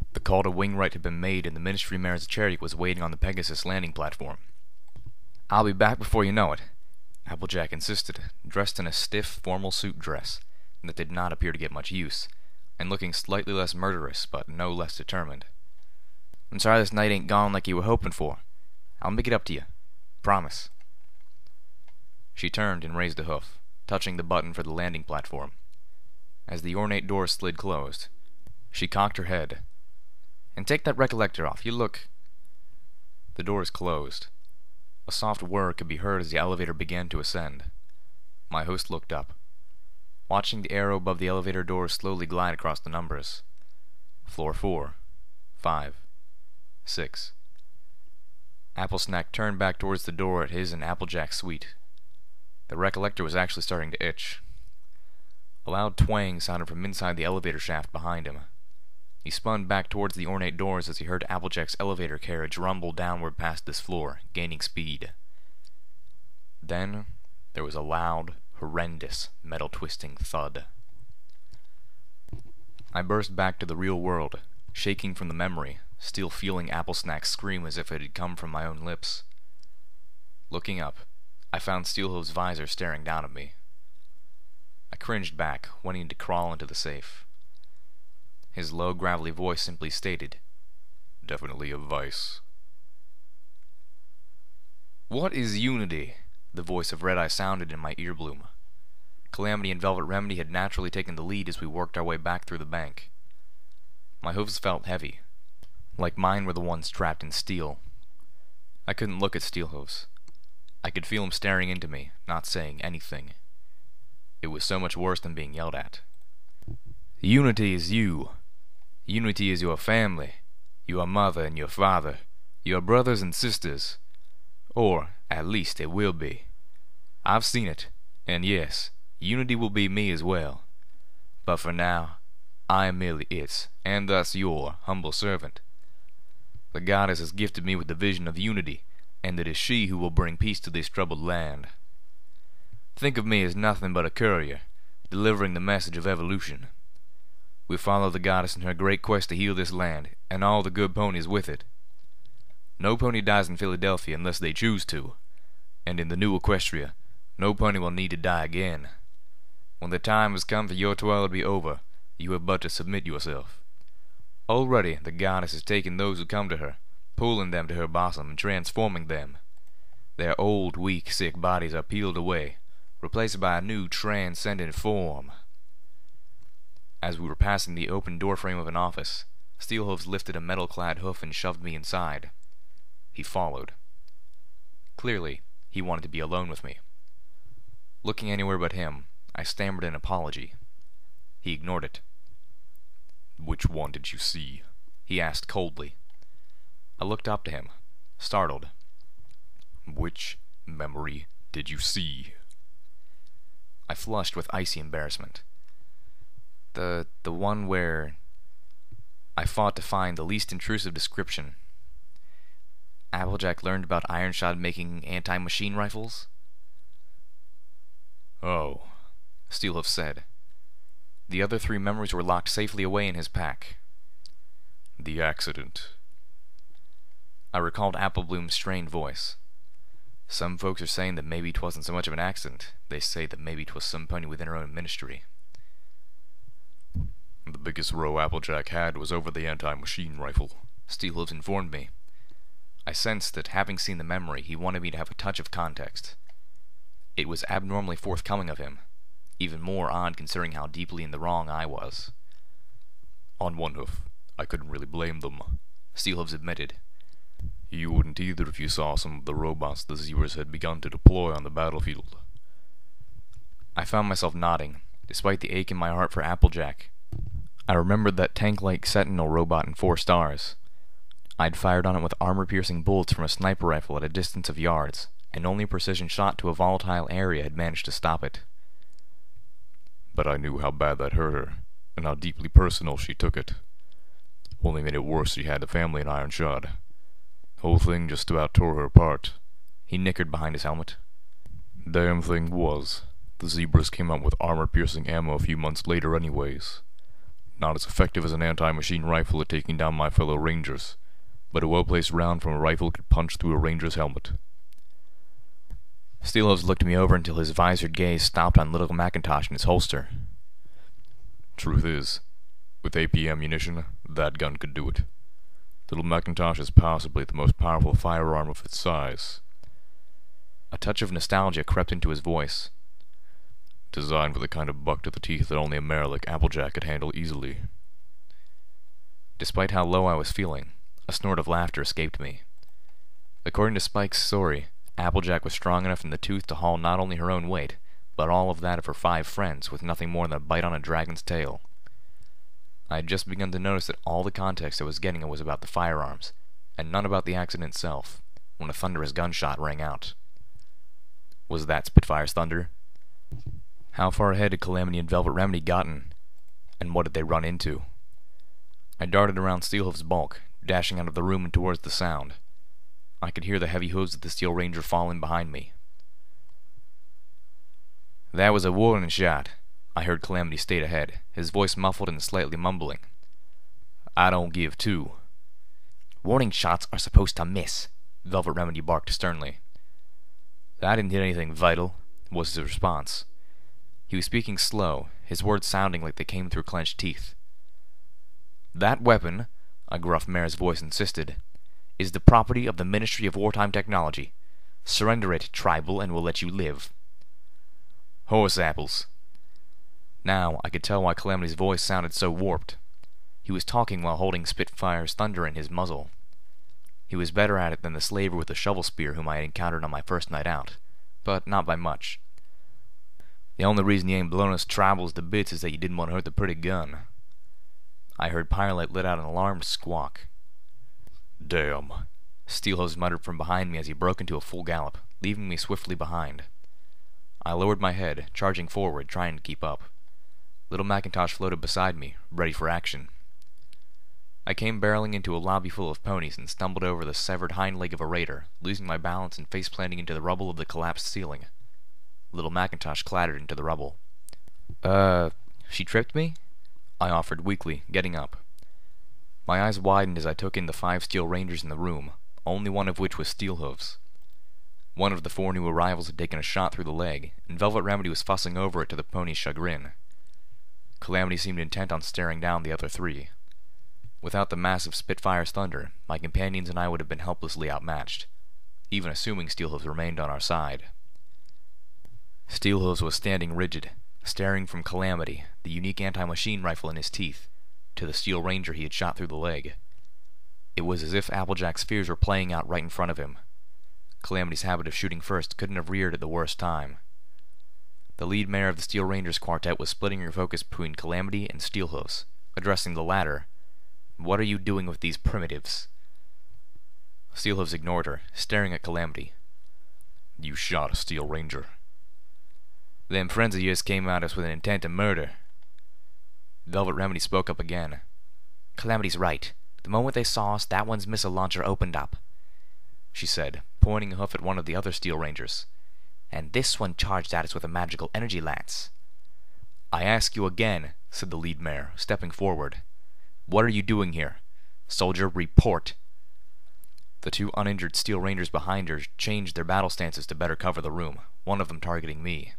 The call to wing right had been made, and the Ministry Mayor's chariot was waiting on the Pegasus landing platform. "I'll be back before you know it," Applejack insisted, dressed in a stiff, formal suit dress that did not appear to get much use, and looking slightly less murderous, but no less determined. "I'm sorry this night ain't gone like you were hoping for. I'll make it up to you. Promise." She turned and raised a hoof, touching the button for the landing platform. As the ornate door slid closed, she cocked her head. "And take that recollector off. You look—" The doors closed. A soft whir could be heard as the elevator began to ascend. My host looked up, watching the arrow above the elevator doors slowly glide across the numbers. Floor 4, 5, 6. Applesnack turned back towards the door at his and Applejack's suite. The recollector was actually starting to itch. A loud twang sounded from inside the elevator shaft behind him. He spun back towards the ornate doors as he heard Applejack's elevator carriage rumble downward past this floor, gaining speed. Then there was a loud, horrendous, metal-twisting thud. I burst back to the real world, shaking from the memory, still feeling Applesnack's scream as if it had come from my own lips. Looking up, I found Steelhoof's visor staring down at me. I cringed back, wanting to crawl into the safe. His low, gravelly voice simply stated, "Definitely a vice." "What is unity?" the voice of Red-Eye sounded in my earbloom. Calamity and Velvet Remedy had naturally taken the lead as we worked our way back through the bank. My hooves felt heavy, like mine were the ones trapped in steel. I couldn't look at Steelhooves. I could feel him staring into me, not saying anything. It was so much worse than being yelled at. "Unity is you. Unity is your family, your mother and your father, your brothers and sisters. Or, at least, it will be. I've seen it, and yes, unity will be me as well. But for now, I am merely its, and thus your, humble servant. The goddess has gifted me with the vision of unity, and it is she who will bring peace to this troubled land. Think of me as nothing but a courier, delivering the message of evolution. We follow the goddess in her great quest to heal this land, and all the good ponies with it. No pony dies in Philadelphia unless they choose to, and in the new Equestria, no pony will need to die again. When the time has come for your toil to be over, you have but to submit yourself. Already the goddess has taken those who come to her, pulling them to her bosom and transforming them. Their old, weak, sick bodies are peeled away, replaced by a new, transcendent form." As we were passing the open doorframe of an office, Steelhooves lifted a metal-clad hoof and shoved me inside. He followed. Clearly, he wanted to be alone with me. Looking anywhere but him, I stammered an apology. He ignored it. "Which one did you see?" he asked coldly. I looked up to him, startled. "Which memory did you see?" I flushed with icy embarrassment. The one where I fought to find the least intrusive description. Applejack learned about Ironshot making anti-machine rifles. "Oh," Steelhoof said. The other 3 memories were locked safely away in his pack. "The accident." I recalled Applebloom's strained voice. "Some folks are saying that maybe 'twasn't so much of an accident. They say that maybe 'twas some pony within our own ministry." "The biggest row Applejack had was over the anti-machine rifle," Steelhooves informed me. I sensed that, having seen the memory, he wanted me to have a touch of context. It was abnormally forthcoming of him, even more odd considering how deeply in the wrong I was. "On one hoof, I couldn't really blame them," Steelhooves admitted. "You wouldn't either if you saw some of the robots the Zebras had begun to deploy on the battlefield." I found myself nodding, despite the ache in my heart for Applejack. I remembered that tank-like Sentinel robot in 4 stars. I'd fired on it with armor-piercing bullets from a sniper rifle at a distance of yards, and only a precision shot to a volatile area had managed to stop it. "But I knew how bad that hurt her, and how deeply personal she took it. Only made it worse she had a family in Ironshot. The whole thing just about tore her apart." He nickered behind his helmet. "Damn thing was, the Zebras came out with armor-piercing ammo a few months later anyways. Not as effective as an anti-machine rifle at taking down my fellow Rangers, but a well-placed round from a rifle could punch through a Ranger's helmet. Steelhooves looked me over until his visored gaze stopped on little Macintosh in his holster. Truth is, with AP ammunition, that gun could do it. Little Macintosh is possibly the most powerful firearm of its size. A touch of nostalgia crept into his voice. Designed for the kind of buck to the teeth that only a mare like Applejack could handle easily. Despite how low I was feeling, a snort of laughter escaped me. According to Spike's story, Applejack was strong enough in the tooth to haul not only her own weight, but all of that of her 5 friends with nothing more than a bite on a dragon's tail. I had just begun to notice that all the context I was getting was about the firearms, and none about the accident itself, when a thunderous gunshot rang out. Was that Spitfire's thunder? How far ahead had Calamity and Velvet Remedy gotten, and what did they run into? I darted around Steelhoof's bulk, dashing out of the room and towards the sound. I could hear the heavy hooves of the Steel Ranger falling behind me. "That was a warning shot," I heard Calamity state ahead, his voice muffled and slightly mumbling. "I don't give two." "Warning shots are supposed to miss," Velvet Remedy barked sternly. "I didn't hit anything vital," was his response. He was speaking slow, his words sounding like they came through clenched teeth. "That weapon," a gruff mare's voice insisted, "is the property of the Ministry of Wartime Technology. Surrender it, Tribal, and we'll let you live." "Horse apples." Now I could tell why Calamity's voice sounded so warped. He was talking while holding Spitfire's thunder in his muzzle. He was better at it than the slaver with the shovel spear whom I had encountered on my first night out, but not by much. "The only reason you ain't blown us Tribals to bits is that you didn't want to hurt the pretty gun." I heard Pirelite let out an alarmed squawk. "Damn," Steelhooves muttered from behind me as he broke into a full gallop, leaving me swiftly behind. I lowered my head, charging forward, trying to keep up. Little Macintosh floated beside me, ready for action. I came barreling into a lobby full of ponies and stumbled over the severed hind leg of a raider, losing my balance and face-planting into the rubble of the collapsed ceiling. Little Macintosh clattered into the rubble. She tripped me?" I offered weakly, getting up. My eyes widened as I took in the 5 Steel Rangers in the room, only one of which was Steelhooves. One of the 4 new arrivals had taken a shot through the leg, and Velvet Remedy was fussing over it to the pony's chagrin. Calamity seemed intent on staring down the other 3. Without the massive Spitfire's thunder, my companions and I would have been helplessly outmatched, even assuming Steelhooves remained on our side. Steelhooves was standing rigid, staring from Calamity, the unique anti-machine rifle in his teeth, to the Steel Ranger he had shot through the leg. It was as if Applejack's fears were playing out right in front of him. Calamity's habit of shooting first couldn't have reared at the worst time. The lead mare of the Steel Rangers quartet was splitting her focus between Calamity and Steelhooves, addressing the latter. "What are you doing with these primitives?" Steelhooves ignored her, staring at Calamity. "You shot a Steel Ranger." "Them friends of yours came at us with an intent to murder." Velvet Remedy spoke up again. "Calamity's right. The moment they saw us, that one's missile launcher opened up," she said, pointing a hoof at one of the other Steel Rangers. "And this one charged at us with a magical energy lance." "I ask you again," said the lead mare, stepping forward. "What are you doing here? Soldier, report." The 2 uninjured Steel Rangers behind her changed their battle stances to better cover the room, one of them targeting me.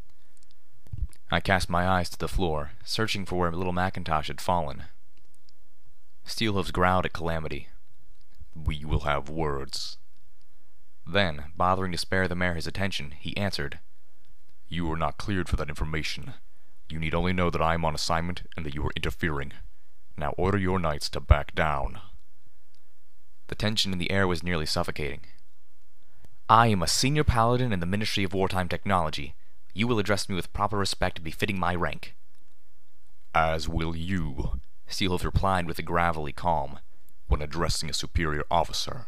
I cast my eyes to the floor, searching for where little Macintosh had fallen. Steelhooves growled at Calamity. "We will have words." Then, bothering to spare the mare his attention, he answered. "You were not cleared for that information. You need only know that I am on assignment and that you are interfering. Now order your knights to back down." The tension in the air was nearly suffocating. "I am a senior paladin in the Ministry of Wartime Technology. You will address me with proper respect befitting my rank." "As will you," Steelhooves replied with a gravelly calm, "when addressing a superior officer."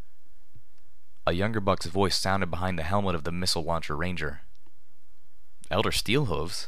A younger buck's voice sounded behind the helmet of the missile launcher ranger. "Elder Steelhooves?"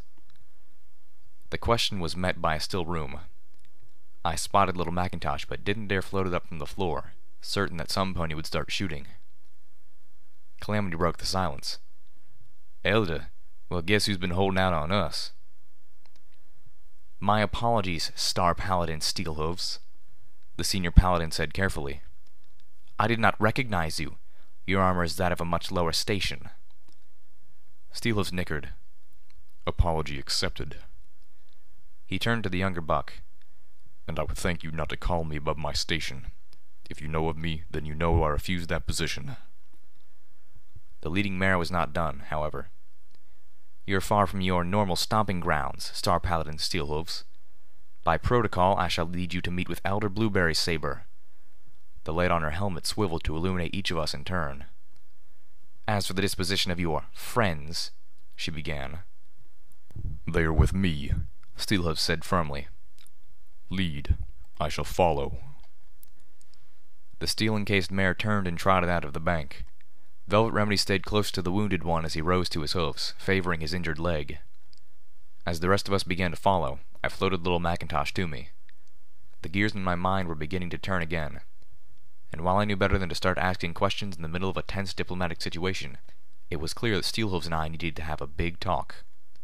The question was met by a still room. I spotted little Macintosh, but didn't dare float it up from the floor, certain that some pony would start shooting. Calamity broke the silence. "Elder, well, guess who's been holding out on us?" My apologies, Star Paladin Steelhooves, the senior paladin said carefully. I did not recognize you. Your armor is that of a much lower station. Steelhooves nickered. Apology accepted. He turned to the younger buck. And I would thank you not to call me above my station. If you know of me, then you know I refuse that position. The leading mare was not done, however. You're far from your normal stomping grounds, Star Paladin Steelhooves. By protocol, I shall lead you to meet with Elder Blueberry Saber. The light on her helmet swiveled to illuminate each of us in turn. As for the disposition of your friends, she began. They are with me, Steelhooves said firmly. Lead. I shall follow. The steel-encased mare turned and trotted out of the bank. Velvet Remedy stayed close to the wounded one as he rose to his hoofs, favoring his injured leg. As the rest of us began to follow, I floated little Macintosh to me. The gears in my mind were beginning to turn again, and while I knew better than to start asking questions in the middle of a tense diplomatic situation, it was clear that Steelhooves and I needed to have a big talk.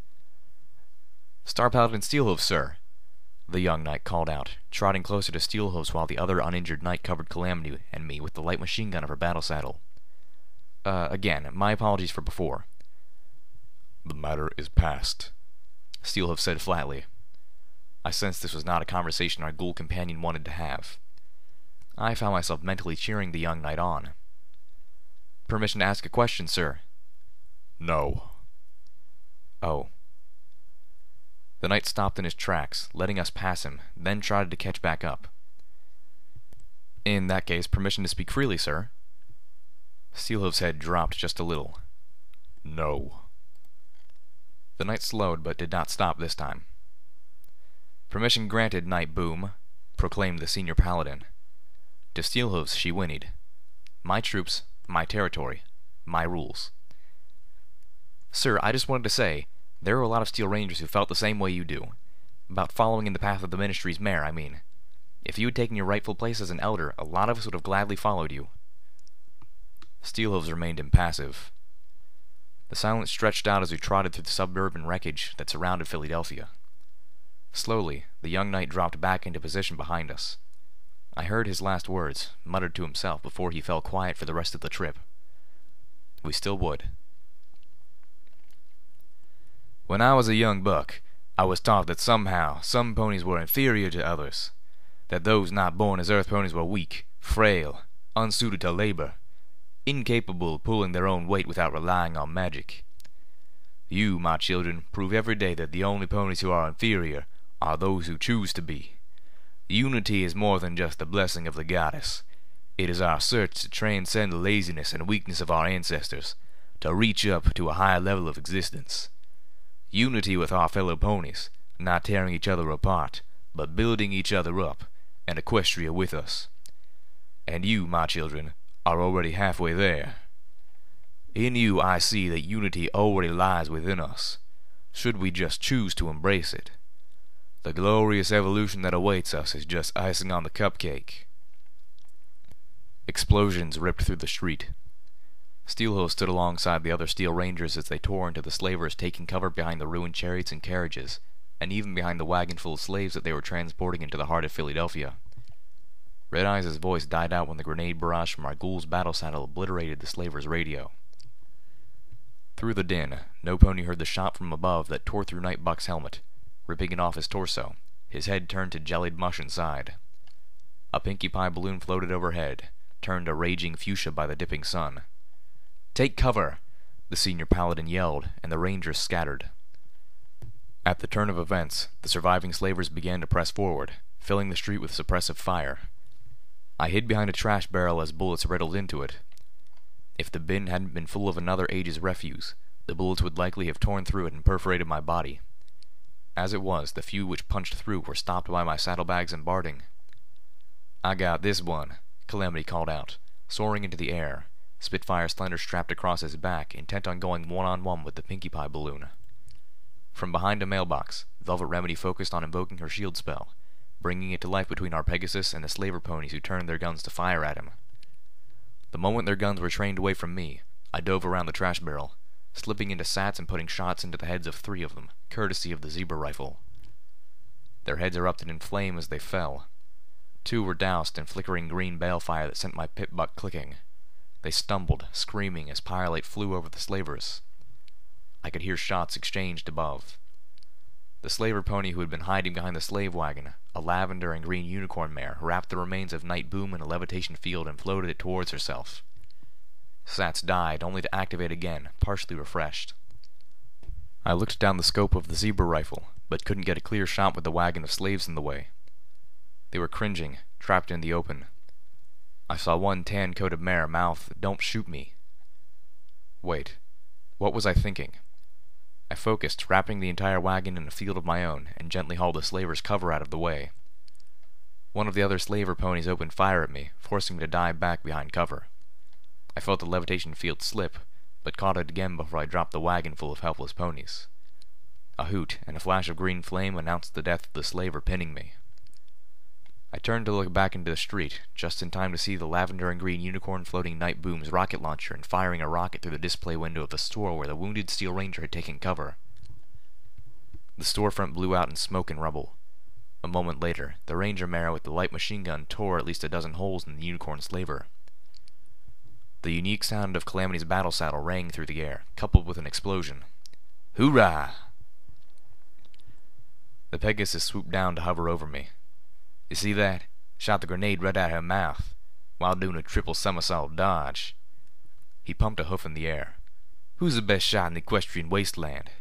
Star Paladin Steelhooves, sir, the young knight called out, trotting closer to Steelhooves while the other uninjured knight covered Calamity and me with the light machine gun of her battle saddle. Again, my apologies for before. The matter is past, Steelhooves said flatly. I sensed this was not a conversation our ghoul companion wanted to have. I found myself mentally cheering the young knight on. Permission to ask a question, sir? No. Oh. The knight stopped in his tracks, letting us pass him, then trotted to catch back up. In that case, permission to speak freely, sir? Steelhooves' head dropped just a little. No. The knight slowed, but did not stop this time. Permission granted, Knight Boom, proclaimed the senior paladin. To Steelhooves she whinnied. My troops, my territory, my rules. Sir, I just wanted to say, there are a lot of Steel Rangers who felt the same way you do. About following in the path of the Ministry's mare, I mean. If you had taken your rightful place as an elder, a lot of us would have gladly followed you. Steelhooves remained impassive. The silence stretched out as we trotted through the suburban wreckage that surrounded Philadelphia. Slowly, the young knight dropped back into position behind us. I heard his last words, muttered to himself before he fell quiet for the rest of the trip. We still would. When I was a young buck, I was taught that somehow some ponies were inferior to others, that those not born as earth ponies were weak, frail, unsuited to labor, incapable of pulling their own weight without relying on magic. You, my children, prove every day that the only ponies who are inferior are those who choose to be. Unity is more than just the blessing of the goddess. It is our search to transcend the laziness and weakness of our ancestors, to reach up to a higher level of existence. Unity with our fellow ponies, not tearing each other apart, but building each other up, and Equestria with us. And you, my children, are already halfway there. In you I see that unity already lies within us, should we just choose to embrace it. The glorious evolution that awaits us is just icing on the cupcake. Explosions ripped through the street. Steelhooves stood alongside the other Steel Rangers as they tore into the slavers, taking cover behind the ruined chariots and carriages, and even behind the wagon full of slaves that they were transporting into the heart of Philadelphia. Red Eyes' voice died out when the grenade barrage from our ghoul's battle saddle obliterated the slaver's radio. Through the din, no pony heard the shot from above that tore through Night Buck's helmet, ripping it off his torso, his head turned to jellied mush inside. A Pinkie Pie balloon floated overhead, turned a raging fuchsia by the dipping sun. "Take cover!" the senior paladin yelled, and the rangers scattered. At the turn of events, the surviving slavers began to press forward, filling the street with suppressive fire. I hid behind a trash barrel as bullets riddled into it. If the bin hadn't been full of another age's refuse, the bullets would likely have torn through it and perforated my body. As it was, the few which punched through were stopped by my saddlebags and barding. "I got this one," Calamity called out, soaring into the air, Spitfire slender strapped across his back, intent on going one-on-one with the Pinkie Pie balloon. From behind a mailbox, Velvet Remedy focused on invoking her shield spell, bringing it to life between our Pegasus and the slaver ponies who turned their guns to fire at him. The moment their guns were trained away from me, I dove around the trash barrel, slipping into sats and putting shots into the heads of 3 of them, courtesy of the zebra rifle. Their heads erupted in flame as they fell. 2 were doused in flickering green balefire that sent my pit buck clicking. They stumbled, screaming, as pyrelight flew over the slavers. I could hear shots exchanged above. The slaver pony who had been hiding behind the slave wagon, a lavender and green unicorn mare, wrapped the remains of Night Boom in a levitation field and floated it towards herself. Sats died, only to activate again, partially refreshed. I looked down the scope of the zebra rifle, but couldn't get a clear shot with the wagon of slaves in the way. They were cringing, trapped in the open. I saw one tan-coated mare mouth, "Don't shoot me." Wait, what was I thinking? I focused, wrapping the entire wagon in a field of my own, and gently hauled the slaver's cover out of the way. One of the other slaver ponies opened fire at me, forcing me to dive back behind cover. I felt the levitation field slip, but caught it again before I dropped the wagon full of helpless ponies. A hoot and a flash of green flame announced the death of the slaver pinning me. I turned to look back into the street, just in time to see the lavender and green unicorn floating Night Boom's rocket launcher and firing a rocket through the display window of the store where the wounded Steel Ranger had taken cover. The storefront blew out in smoke and rubble. A moment later, the Ranger mare with the light machine gun tore at least a dozen holes in the unicorn slaver. The unique sound of Calamity's battle saddle rang through the air, coupled with an explosion. Hoorah! The Pegasus swooped down to hover over me. You see that? Shot the grenade right out of her mouth, while doing a triple somersault dodge. He pumped a hoof in the air. Who's the best shot in the equestrian wasteland?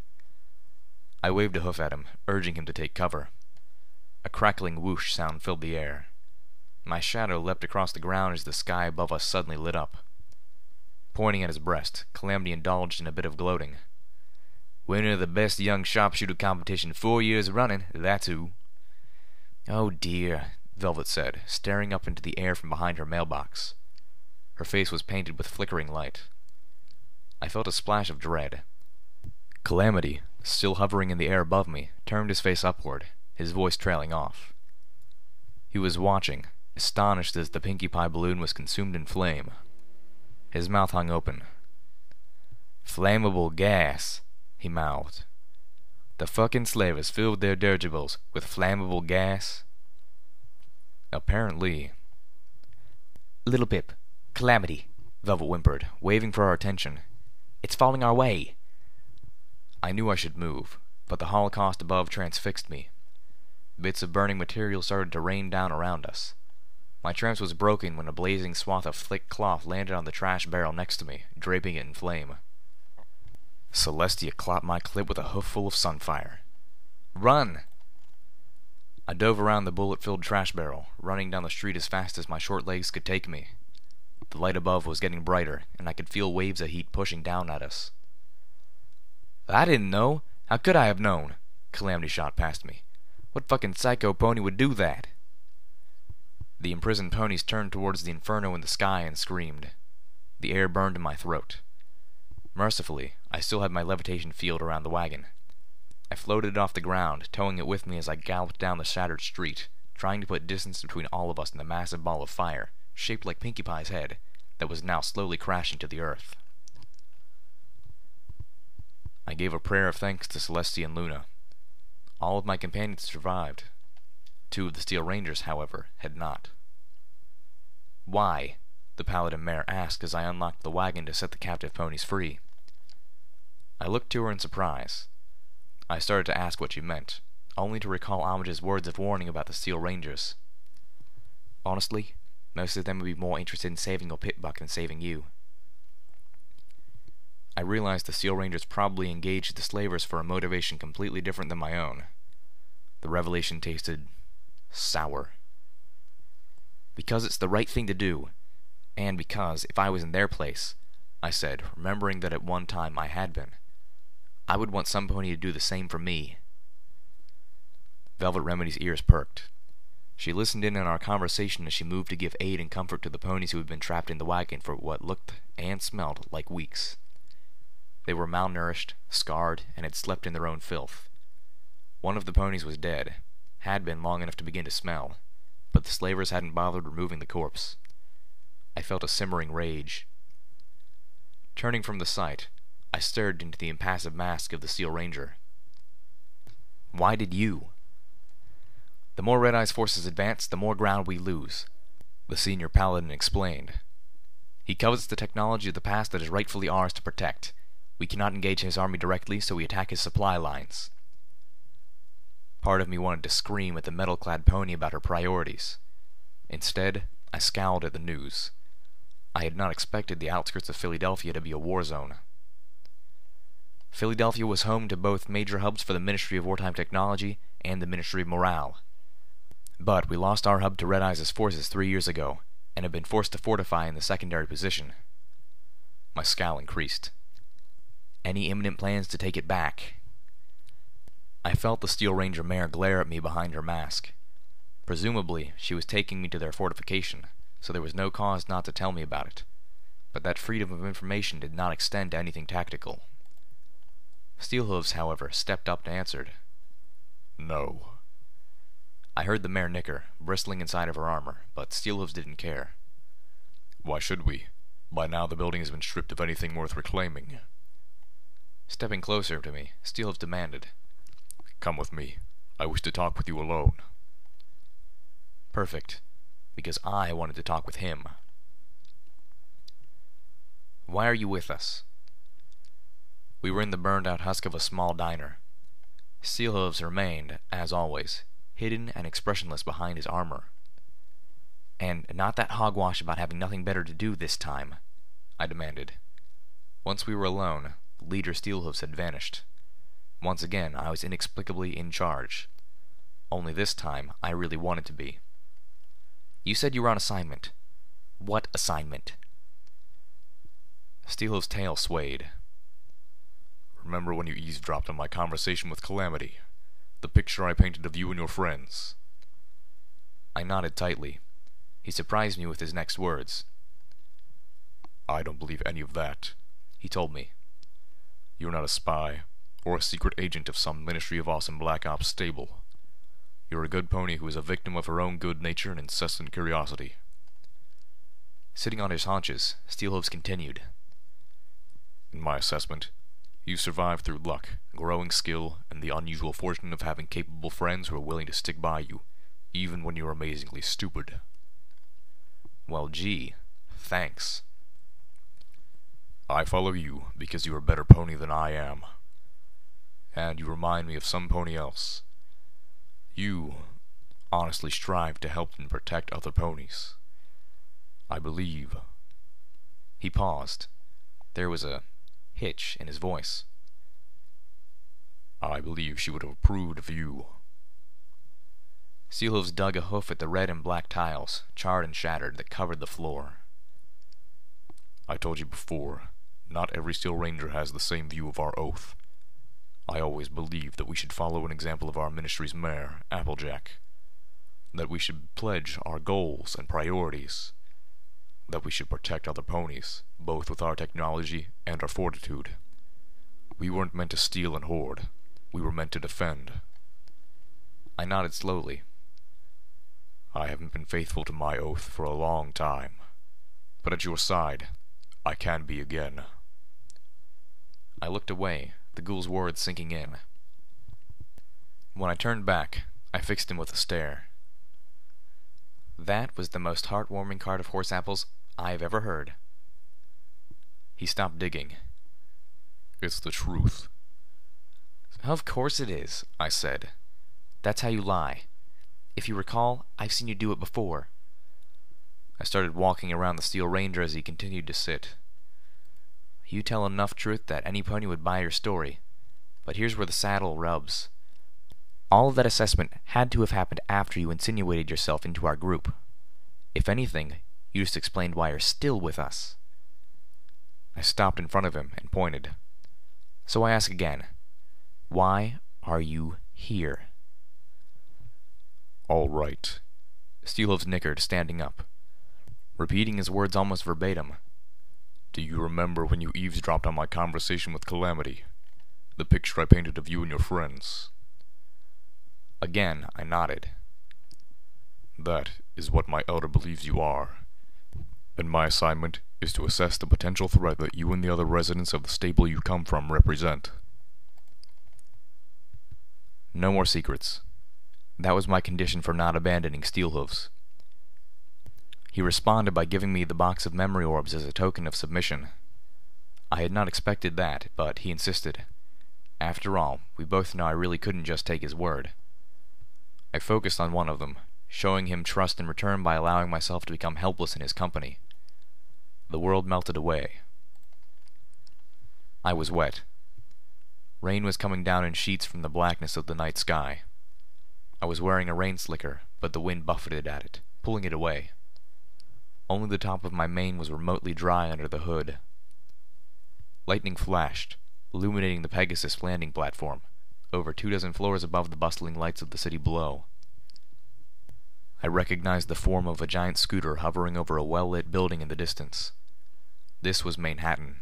I waved a hoof at him, urging him to take cover. A crackling whoosh sound filled the air. My shadow leapt across the ground as the sky above us suddenly lit up. Pointing at his breast, Calamity indulged in a bit of gloating. Winner of the best young sharpshooter competition 4 years running, that's who. Oh dear, Velvet said, staring up into the air from behind her mailbox. Her face was painted with flickering light. I felt a splash of dread. Calamity, still hovering in the air above me, turned his face upward, his voice trailing off. He was watching, astonished as the Pinkie Pie balloon was consumed in flame. His mouth hung open. "Flammable gas," he mouthed. "The fucking slavers filled their dirigibles with flammable gas?" Apparently. "Little Pip, Calamity," Velvet whimpered, waving for our attention. "It's falling our way." I knew I should move, but the holocaust above transfixed me. Bits of burning material started to rain down around us. My trance was broken when a blazing swath of thick cloth landed on the trash barrel next to me, draping it in flame. Celestia clopped my clip with a hoofful of sunfire. "Run!" I dove around the bullet-filled trash barrel, running down the street as fast as my short legs could take me. The light above was getting brighter, and I could feel waves of heat pushing down at us. "I didn't know. How could I have known?" Calamity shot past me. "What fucking psycho pony would do that?" The imprisoned ponies turned towards the inferno in the sky and screamed. The air burned in my throat. Mercifully, I still had my levitation field around the wagon. I floated it off the ground, towing it with me as I galloped down the shattered street, trying to put distance between all of us and the massive ball of fire, shaped like Pinkie Pie's head, that was now slowly crashing to the earth. I gave a prayer of thanks to Celestia and Luna. All of my companions survived. 2 of the Steel Rangers, however, had not. "Why?" the Paladin mare asked as I unlocked the wagon to set the captive ponies free. I looked to her in surprise. I started to ask what she meant, only to recall Homage's words of warning about the Steel Rangers. Honestly, most of them would be more interested in saving your pit buck than saving you. I realized the Steel Rangers probably engaged the slavers for a motivation completely different than my own. The revelation tasted sour. "Because it's the right thing to do, and because, if I was in their place," I said, remembering that at one time I had been, "I would want some pony to do the same for me." Velvet Remedy's ears perked. She listened in on our conversation as she moved to give aid and comfort to the ponies who had been trapped in the wagon for what looked and smelled like weeks. They were malnourished, scarred, and had slept in their own filth. One of the ponies was dead, had been long enough to begin to smell, but the slavers hadn't bothered removing the corpse. I felt a simmering rage. Turning from the sight, I stared into the impassive mask of the Steel Ranger. "Why did you?" The more Red Eye's forces advance, the more ground we lose, the senior paladin explained. He covets the technology of the past that is rightfully ours to protect. We cannot engage his army directly, so we attack his supply lines. Part of me wanted to scream at the metal-clad pony about her priorities. Instead, I scowled at the news. I had not expected the outskirts of Philadelphia to be a war zone. Philadelphia was home to both major hubs for the Ministry of Wartime Technology and the Ministry of Morale. But we lost our hub to Red Eye's forces 3 years ago, and have been forced to fortify in the secondary position. My scowl increased. Any imminent plans to take it back? I felt the Steel Ranger mare glare at me behind her mask. Presumably, she was taking me to their fortification, so there was no cause not to tell me about it. But that freedom of information did not extend to anything tactical. Steelhooves, however, stepped up and answered. No. I heard the mare nicker, bristling inside of her armor, but Steelhooves didn't care. Why should we? By now the building has been stripped of anything worth reclaiming. Stepping closer to me, Steelhooves demanded. Come with me. I wish to talk with you alone. Perfect, because I wanted to talk with him. Why are you with us? We were in the burned-out husk of a small diner. Steelhooves remained, as always, hidden and expressionless behind his armor. And not that hogwash about having nothing better to do this time, I demanded. Once we were alone, Leader Steelhooves had vanished. Once again, I was inexplicably in charge. Only this time, I really wanted to be. You said you were on assignment. What assignment? Steelhooves' tail swayed. Remember when you eavesdropped on my conversation with Calamity? The picture I painted of you and your friends? I nodded tightly. He surprised me with his next words. I don't believe any of that, he told me. You're not a spy, or a secret agent of some Ministry of Awesome Black Ops stable. You're a good pony who is a victim of her own good nature and incessant curiosity. Sitting on his haunches, Steelhooves continued. In my assessment, you survived through luck, growing skill, and the unusual fortune of having capable friends who are willing to stick by you, even when you're amazingly stupid. Well, gee, thanks. I follow you because you're a better pony than I am. And you remind me of some pony else. You honestly strive to help and protect other ponies. I believe. He paused. There was a hitch in his voice. I believe she would have approved of you. Steelhooves dug a hoof at the red and black tiles, charred and shattered, that covered the floor. I told you before, not every Steel Ranger has the same view of our oath. I always believed that we should follow an example of our ministry's mare, Applejack. That we should pledge our goals and priorities. That we should protect other ponies, both with our technology and our fortitude. We weren't meant to steal and hoard. We were meant to defend. I nodded slowly. I haven't been faithful to my oath for a long time. But at your side, I can be again. I looked away, the ghoul's words sinking in. When I turned back, I fixed him with a stare. That was the most heartwarming cart of horse apples I've ever heard. He stopped digging. It's the truth. Of course it is, I said. That's how you lie. If you recall, I've seen you do it before. I started walking around the Steel Ranger as he continued to sit. You tell enough truth that any pony would buy your story. But here's where the saddle rubs. All of that assessment had to have happened after you insinuated yourself into our group. If anything, you just explained why you're still with us. I stopped in front of him and pointed. So I ask again, why are you here? All right. Steelhooves nickered, standing up, repeating his words almost verbatim. Do you remember when you eavesdropped on my conversation with Calamity? The picture I painted of you and your friends? Again, I nodded. That is what my elder believes you are. And my assignment is to assess the potential threat that you and the other residents of the stable you come from represent. No more secrets. That was my condition for not abandoning Steelhooves. He responded by giving me the box of memory orbs as a token of submission. I had not expected that, but he insisted. After all, we both know I really couldn't just take his word. I focused on one of them, showing him trust in return by allowing myself to become helpless in his company. The world melted away. I was wet. Rain was coming down in sheets from the blackness of the night sky. I was wearing a rain slicker, but the wind buffeted at it, pulling it away. Only the top of my mane was remotely dry under the hood. Lightning flashed, illuminating the Pegasus landing platform, over 24 floors above the bustling lights of the city below. I recognized the form of a giant scooter hovering over a well-lit building in the distance. This was Manhattan.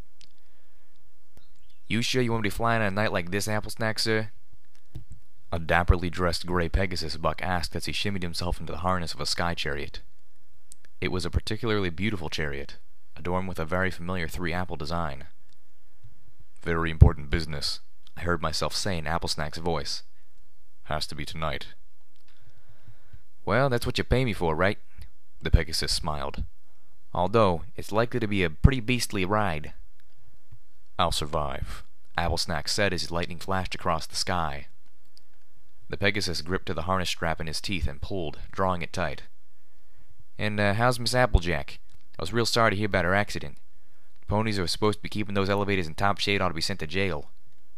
"You sure you want to be flying at a night like this, Applesnack, sir?" A dapperly dressed gray Pegasus buck asked as he shimmied himself into the harness of a sky chariot. It was a particularly beautiful chariot, adorned with a very familiar 3-apple design. "Very important business," I heard myself say in Applesnack's voice. "Has to be tonight." "Well, that's what you pay me for, right?" The Pegasus smiled. "Although, it's likely to be a pretty beastly ride." "I'll survive," Applesnack said as his lightning flashed across the sky. The Pegasus gripped to the harness strap in his teeth and pulled, drawing it tight. "And, how's Miss Applejack? I was real sorry to hear about her accident. The ponies who are supposed to be keeping those elevators in top shade ought to be sent to jail."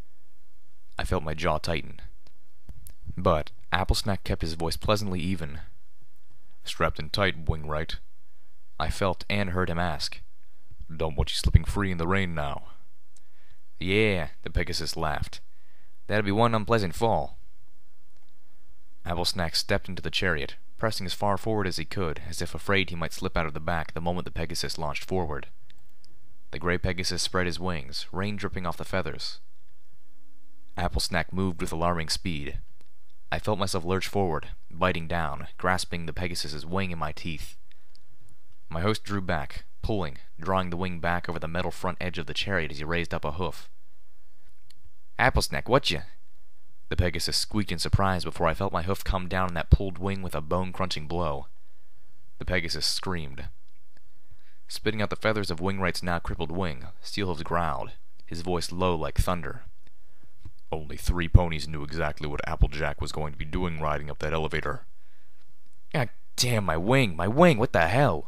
I felt my jaw tighten. But Applesnack kept his voice pleasantly even. "Strapped in tight, Wingwright." I felt and heard him ask. "Don't want you slipping free in the rain now." "Yeah," the Pegasus laughed. "That'll be one unpleasant fall." Applesnack stepped into the chariot, pressing as far forward as he could, as if afraid he might slip out of the back the moment the Pegasus launched forward. The gray Pegasus spread his wings, rain dripping off the feathers. Applesnack moved with alarming speed. I felt myself lurch forward, biting down, grasping the Pegasus's wing in my teeth. My host drew back, pulling, drawing the wing back over the metal front edge of the chariot as he raised up a hoof. "Applesnack, whatcha?" The Pegasus squeaked in surprise before I felt my hoof come down on that pulled wing with a bone-crunching blow. The Pegasus screamed. Spitting out the feathers of Wingwright's now crippled wing, Steelhooves growled, his voice low like thunder. "Only 3 ponies knew exactly what Applejack was going to be doing riding up that elevator." "God damn, my wing, what the hell?"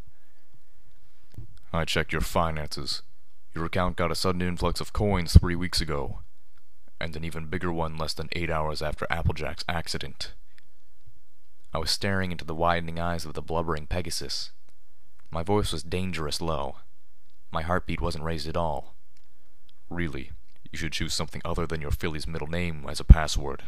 "I checked your finances. Your account got a sudden influx of coins 3 weeks ago, and an even bigger one less than 8 hours after Applejack's accident." I was staring into the widening eyes of the blubbering Pegasus. My voice was dangerous low. My heartbeat wasn't raised at all. "Really, you should choose something other than your filly's middle name as a password."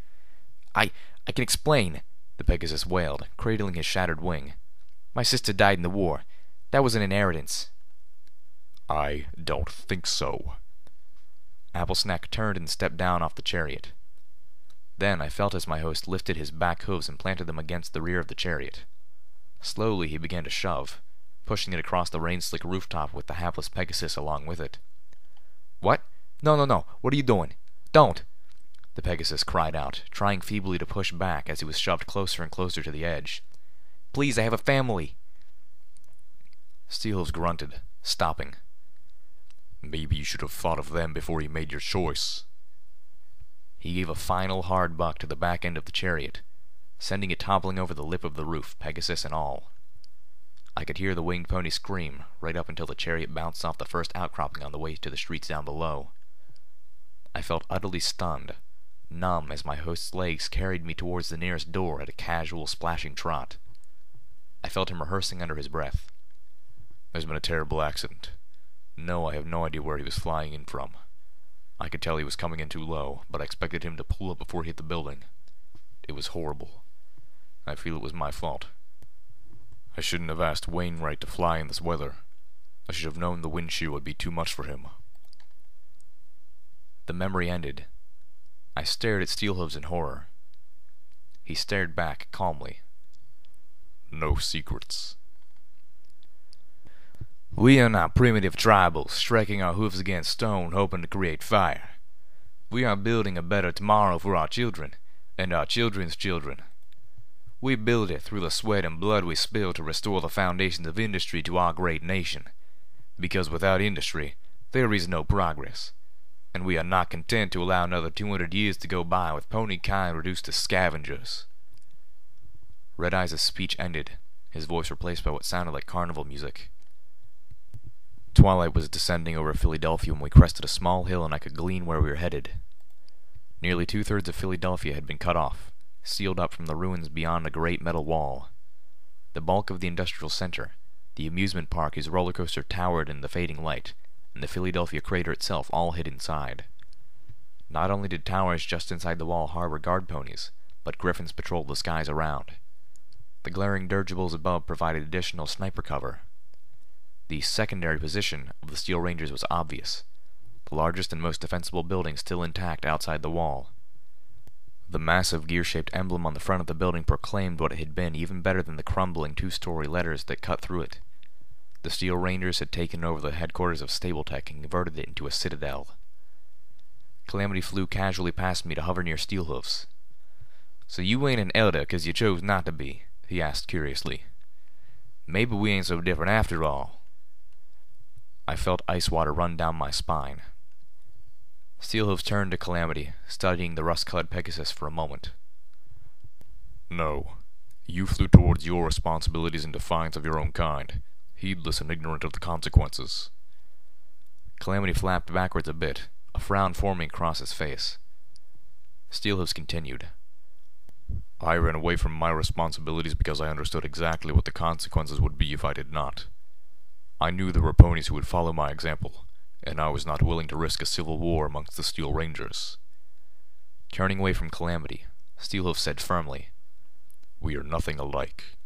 I can explain," the Pegasus wailed, cradling his shattered wing. "My sister died in the war. That was an inheritance." "I don't think so." Applesnack turned and stepped down off the chariot. Then I felt as my host lifted his back hooves and planted them against the rear of the chariot. Slowly he began to shove, pushing it across the rain-slick rooftop with the hapless Pegasus along with it. "What? No, what are you doing? Don't!" the Pegasus cried out, trying feebly to push back as he was shoved closer and closer to the edge. "Please, I have a family!" Steelhooves grunted, stopping. "Maybe you should have thought of them before you made your choice." He gave a final hard buck to the back end of the chariot, sending it toppling over the lip of the roof, Pegasus and all. I could hear the winged pony scream, right up until the chariot bounced off the first outcropping on the way to the streets down below. I felt utterly stunned, numb as my host's legs carried me towards the nearest door at a casual, splashing trot. I felt him rehearsing under his breath. "There's been a terrible accident. No, I have no idea where he was flying in from. I could tell he was coming in too low, but I expected him to pull up before he hit the building. It was horrible. I feel it was my fault. I shouldn't have asked Wainwright to fly in this weather. I should have known the wind shear would be too much for him." The memory ended. I stared at Steelhooves in horror. He stared back calmly. "No secrets." "We are not primitive tribals, striking our hoofs against stone, hoping to create fire. We are building a better tomorrow for our children, and our children's children. We build it through the sweat and blood we spill to restore the foundations of industry to our great nation. Because without industry, there is no progress. And we are not content to allow another 200 years to go by with pony kind reduced to scavengers. Red Eyes' speech ended, his voice replaced by what sounded like carnival music. Twilight was descending over Philadelphia when we crested a small hill and I could glean where we were headed. Nearly 2/3 of Philadelphia had been cut off, sealed up from the ruins beyond a great metal wall. The bulk of the industrial center, the amusement park whose roller coaster towered in the fading light, and the Philadelphia crater itself all hid inside. Not only did towers just inside the wall harbor guard ponies, but griffins patrolled the skies around. The glaring dirigibles above provided additional sniper cover. The secondary position of the Steel Rangers was obvious, the largest and most defensible building still intact outside the wall. The massive gear-shaped emblem on the front of the building proclaimed what it had been even better than the crumbling 2-story letters that cut through it. The Steel Rangers had taken over the headquarters of Stapletech and converted it into a citadel. Calamity flew casually past me to hover near Steelhoofs. "So you ain't an elder 'cause you chose not to be?" he asked curiously. "Maybe we ain't so different after all." I felt ice water run down my spine. Steelhoofs turned to Calamity, studying the rust-colored Pegasus for a moment. "No. You flew towards your responsibilities in defiance of your own kind, heedless and ignorant of the consequences." Calamity flapped backwards a bit, a frown forming across his face. Steelhoofs continued. "I ran away from my responsibilities because I understood exactly what the consequences would be if I did not. I knew there were ponies who would follow my example, and I was not willing to risk a civil war amongst the Steel Rangers." Turning away from Calamity, Steelhoof said firmly, "We are nothing alike.